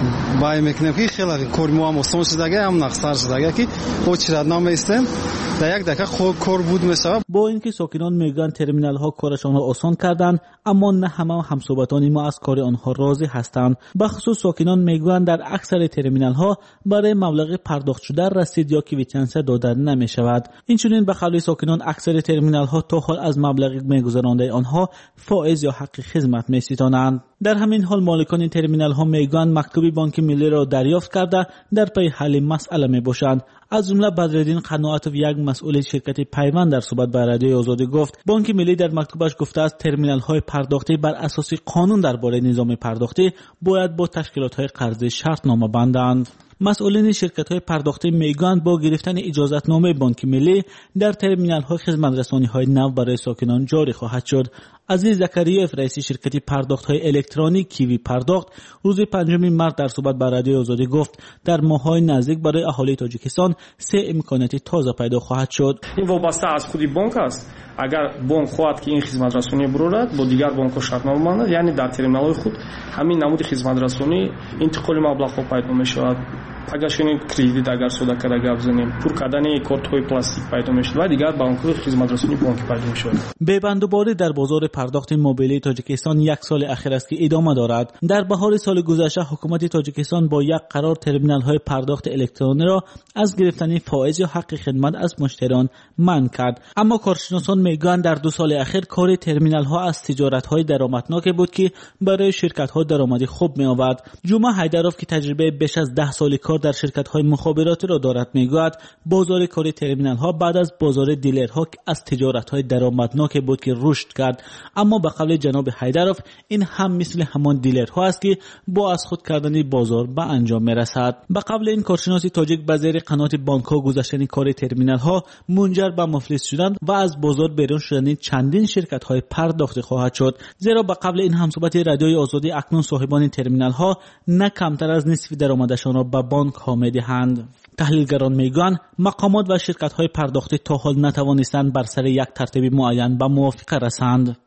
بای میکنیم که خیلی کار ما هم آسان شده هم نقصر شده که очередь نام ایستیم در یک دقیقه خوب کار بود میشه. با اینکه ساکنان میگن ترمینال ها کارشان را آسان کردن، اما نه همه همصحبتان ما از کار آنها راضی هستند. بخصوص ساکنان میگن در اکثر ترمینال ها برای مبلغ پرداخت شده رسید یا کویتانس داده نمی شود. اینچنین به قول ساکنان اکثر ترمینال ها تا حال از مبلغ میگذرانده آنها فائز یا حق خدمت میستانند. در همین حال مالکان ترمینال ها میگن مکتوب بانک ملی را دریافت کرده در پی حل مسئله میباشند. از جمله بدرالدین قناعتوف یک مسئول شرکت پیوند در صحبت با رادیو آزادی گفت بانک ملی در مکتوبش گفته است ترمینال های پرداختی بر اساس قانون درباره نظام پرداختی باید با تشکیلات های قرضی شرط نامه بندند. مسئولین شرکت های پرداختی میگویند با گرفتن اجازتنامه بانک ملی در ترمینال های خدمت رسانی های نو برای ساکنان جاری خواهد شد. عزیز زکریایف رئیس شرکت پرداخت های الکترونیک کیوی پرداخت روز 5 مارس در صحبت با رادیو آزادی گفت در ماه‌های نزدیک برای اهالی تاجیکستان 3 امکانات تازه پیدا خواهد شد. این وابسته از خود بانک است. اگر بانک خواهد که این خدمت رسانی برورد با دیگر بانک‌ها شرطنامه بندد، یعنی در ترمینال‌های خود همین نمود خدمت رسانی انتقال مبلغ‌ها پیدا می‌شود. اگر شنید کریدیت اگر سودا کرده گپ زنیم پر کردن کارت‌های پلاستیک پیدا می‌شود و دیگر بانک‌های خدمت رسانی بانکی پیدا می‌شود. ببندوباری در بازار پرداخت موبیلی تاجیکستان یک سال اخیر است که ادامه دارد. در بهار سال گذشته حکومت تاجیکستان با یک قرار ترمینال‌های پرداخت الکترونی را از گرفتن فائز یا حق خدمت از مشتریان منع کرد. اما کارشناسان میگویند در 2 سال اخیر کار ترمینال‌ها از تجارت‌های درآمدناک بود که برای شرکت‌ها درآمدی خوب می‌آورد. جمعه حیدروف که تجربه بیش از 10 سال کار در شرکت‌های مخابراتی را دارد میگوید بازار کار ترمینال‌ها بعد از بازار دیلرها از تجارت‌های درآمدناک بود که رشد کرد. اما به قول جناب حیدروف این هم مثل همان دیلرها است که با از خود کردن بازار به انجام میرسد. به قول این کارشناس تاجیک به زیر قنات بانک‌ها گذاشتن کار ترمینال‌ها منجر به مفلس شدن و از بازار بیرون شدن چندین شرکت‌های پرداختی خواهد شد. زیرا به قول این همصحبت رادیوی آزادی اکنون صاحبان ترمینال‌ها نه کمتر از نصف درآمدشان را به بانک‌ها می‌دهند. تحلیلگران میگویند مقامات و شرکت‌های پرداختی تا حال نتوانستند بر سر یک ترتیب معین به موافقه رسند.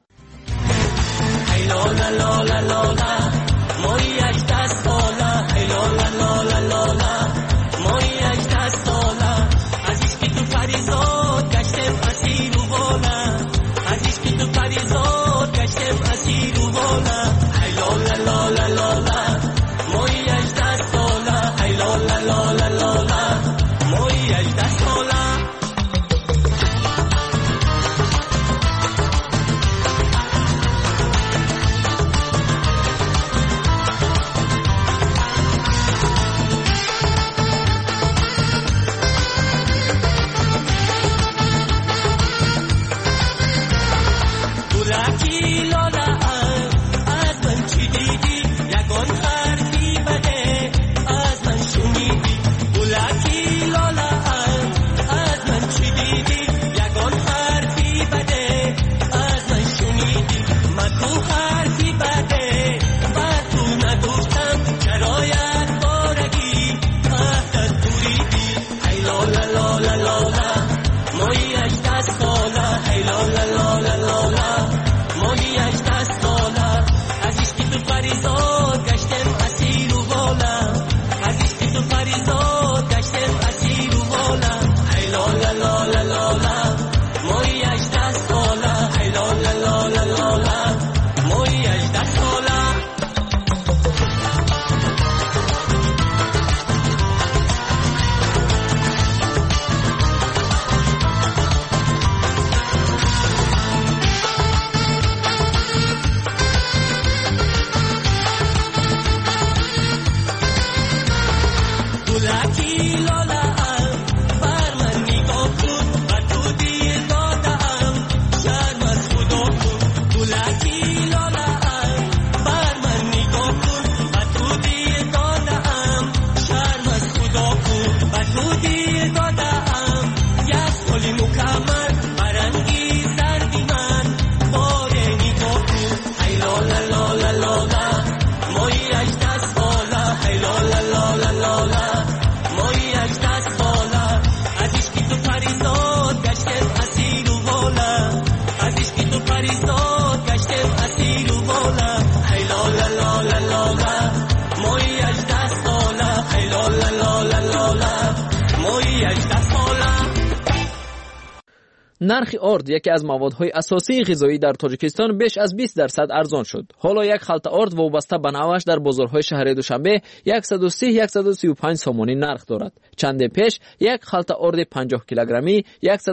نرخ آرد یکی از موادهای اساسی غذایی در تاجیکستان بیش از 20% ارزان شد. حالا یک خلطه آرد وابسته به نوعش در بازارهای شهر دوشنبه 130-135 سومانی نرخ دارد. چند پیش یک خلطه آرد 50 کیلوگرمی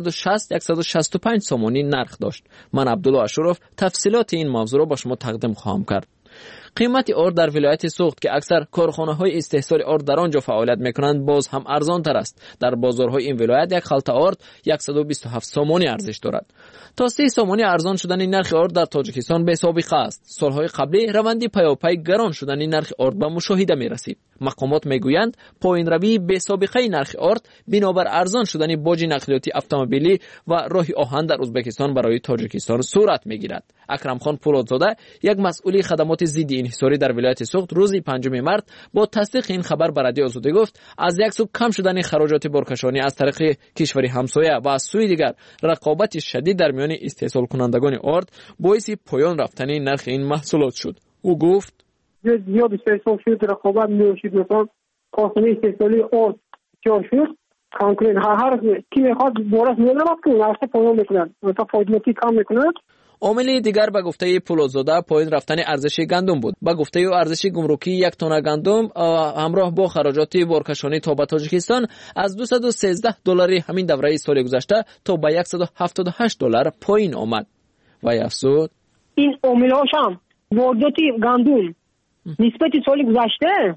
160-165 سومانی نرخ داشت. من عبدالله اشرف تفصیلات این موضوع را با شما تقدیم خواهم کرد. قیمت آرد در ولایت سوخت که اکثر کارخانه‌های استحصال آرد در آنجا فعالیت می‌کنند باز هم ارزان تر است. در بازارهای این ولایت یک خلطه آرد 127 سومانی ارزش دارد. تا 30 سومانی ارزان شدن نرخ آرد در تاجیکستان به سابقه است. سالهای قبلی روندی پیاپی گران شدن نرخ آرد به مشاهده می‌رسید. مقامات میگویند پایین روی به سابقه نرخ آرد بنابر ارزان شدن باج نقلیاتی اتومبیلی و راه آهن در ازبکستان برای تاجیکستان صورت می‌گیرد. اکرم خان پولادزاده یک مسئول خدمات ضد انحصاری در ولایت سوخت روز 5 مارس با تصدیق این خبر به رادیو آزادی گفت از یک سو کم شدن خراجات بارکشانی از طریق کشوری همسایه و از سوی دیگر رقابت شدید در میان استحصال کنندگان آرد باعث پایان رفتن نرخ این محصولات شد. او گفت زیاد استحصال شد، رقابت می‌شد، مثلا کارخانه استحصالی آرد جا شد، کنکورن هر کی می‌خواد بورس می‌نامد که نرخ پایان می‌کند، مثلا فایده‌ای کم می‌کند. عامل دیگر به گفته پولادزاده پایین رفتن ارزش گندم بود. به گفته او ارزش گمرکی یک تن گندم همراه با خراجات بارکشانی تا به تاجیکستان از $213 همین دوره سال گذشته تا به $178 پایین آمد. و افزود این عامل‌هاش هم واردات گندم نسبت سال گذشته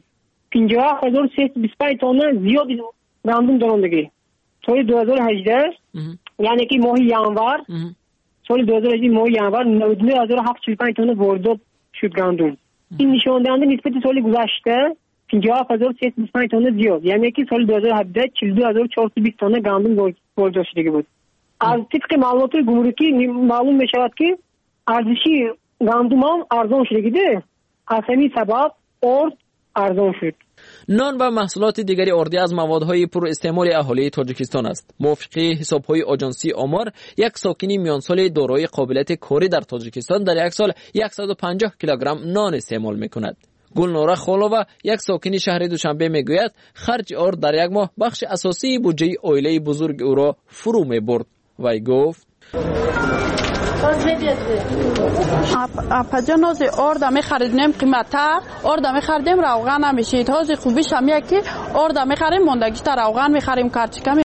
50325 تن زیاد گندم دارندگی. سال 2018 یعنی که ماه ینور سال 2018 ماه ینور 99745 تن واردات شد گندم. این نشان دهنده نسبت سال گذشته 57325 تن زیاد، یعنی که سال 2017 42420 تن گندم واردات شده بود. از طبق معلومات گمرکی معلوم می شود که ارزشی گندم هم ارزان شده. از همین سبب آرد ارزان شد. نان و محصولات دیگری آردی از موادهای پر استعمال اهالی تاجیکستان است. موافق حساب‌های آژانسی آمار، یک ساکنی میان سال دارای قابلیت کاری در تاجیکستان در یک سال 150 کیلوگرم نان استعمال می‌کند. گلنوره خالووا یک ساکنی شهر دوشنبه میگوید خرج آرد در یک ماه بخش اساسی بودجه عائله بزرگ او را فرو می‌برد. وی گفت پجا نازی آرد می خریدیم قیمتا، آرد می خریدیم روغن نمیشید. هازی خوبیش هم که آرد می خریم موندگی تا روغن می خریم کارچکا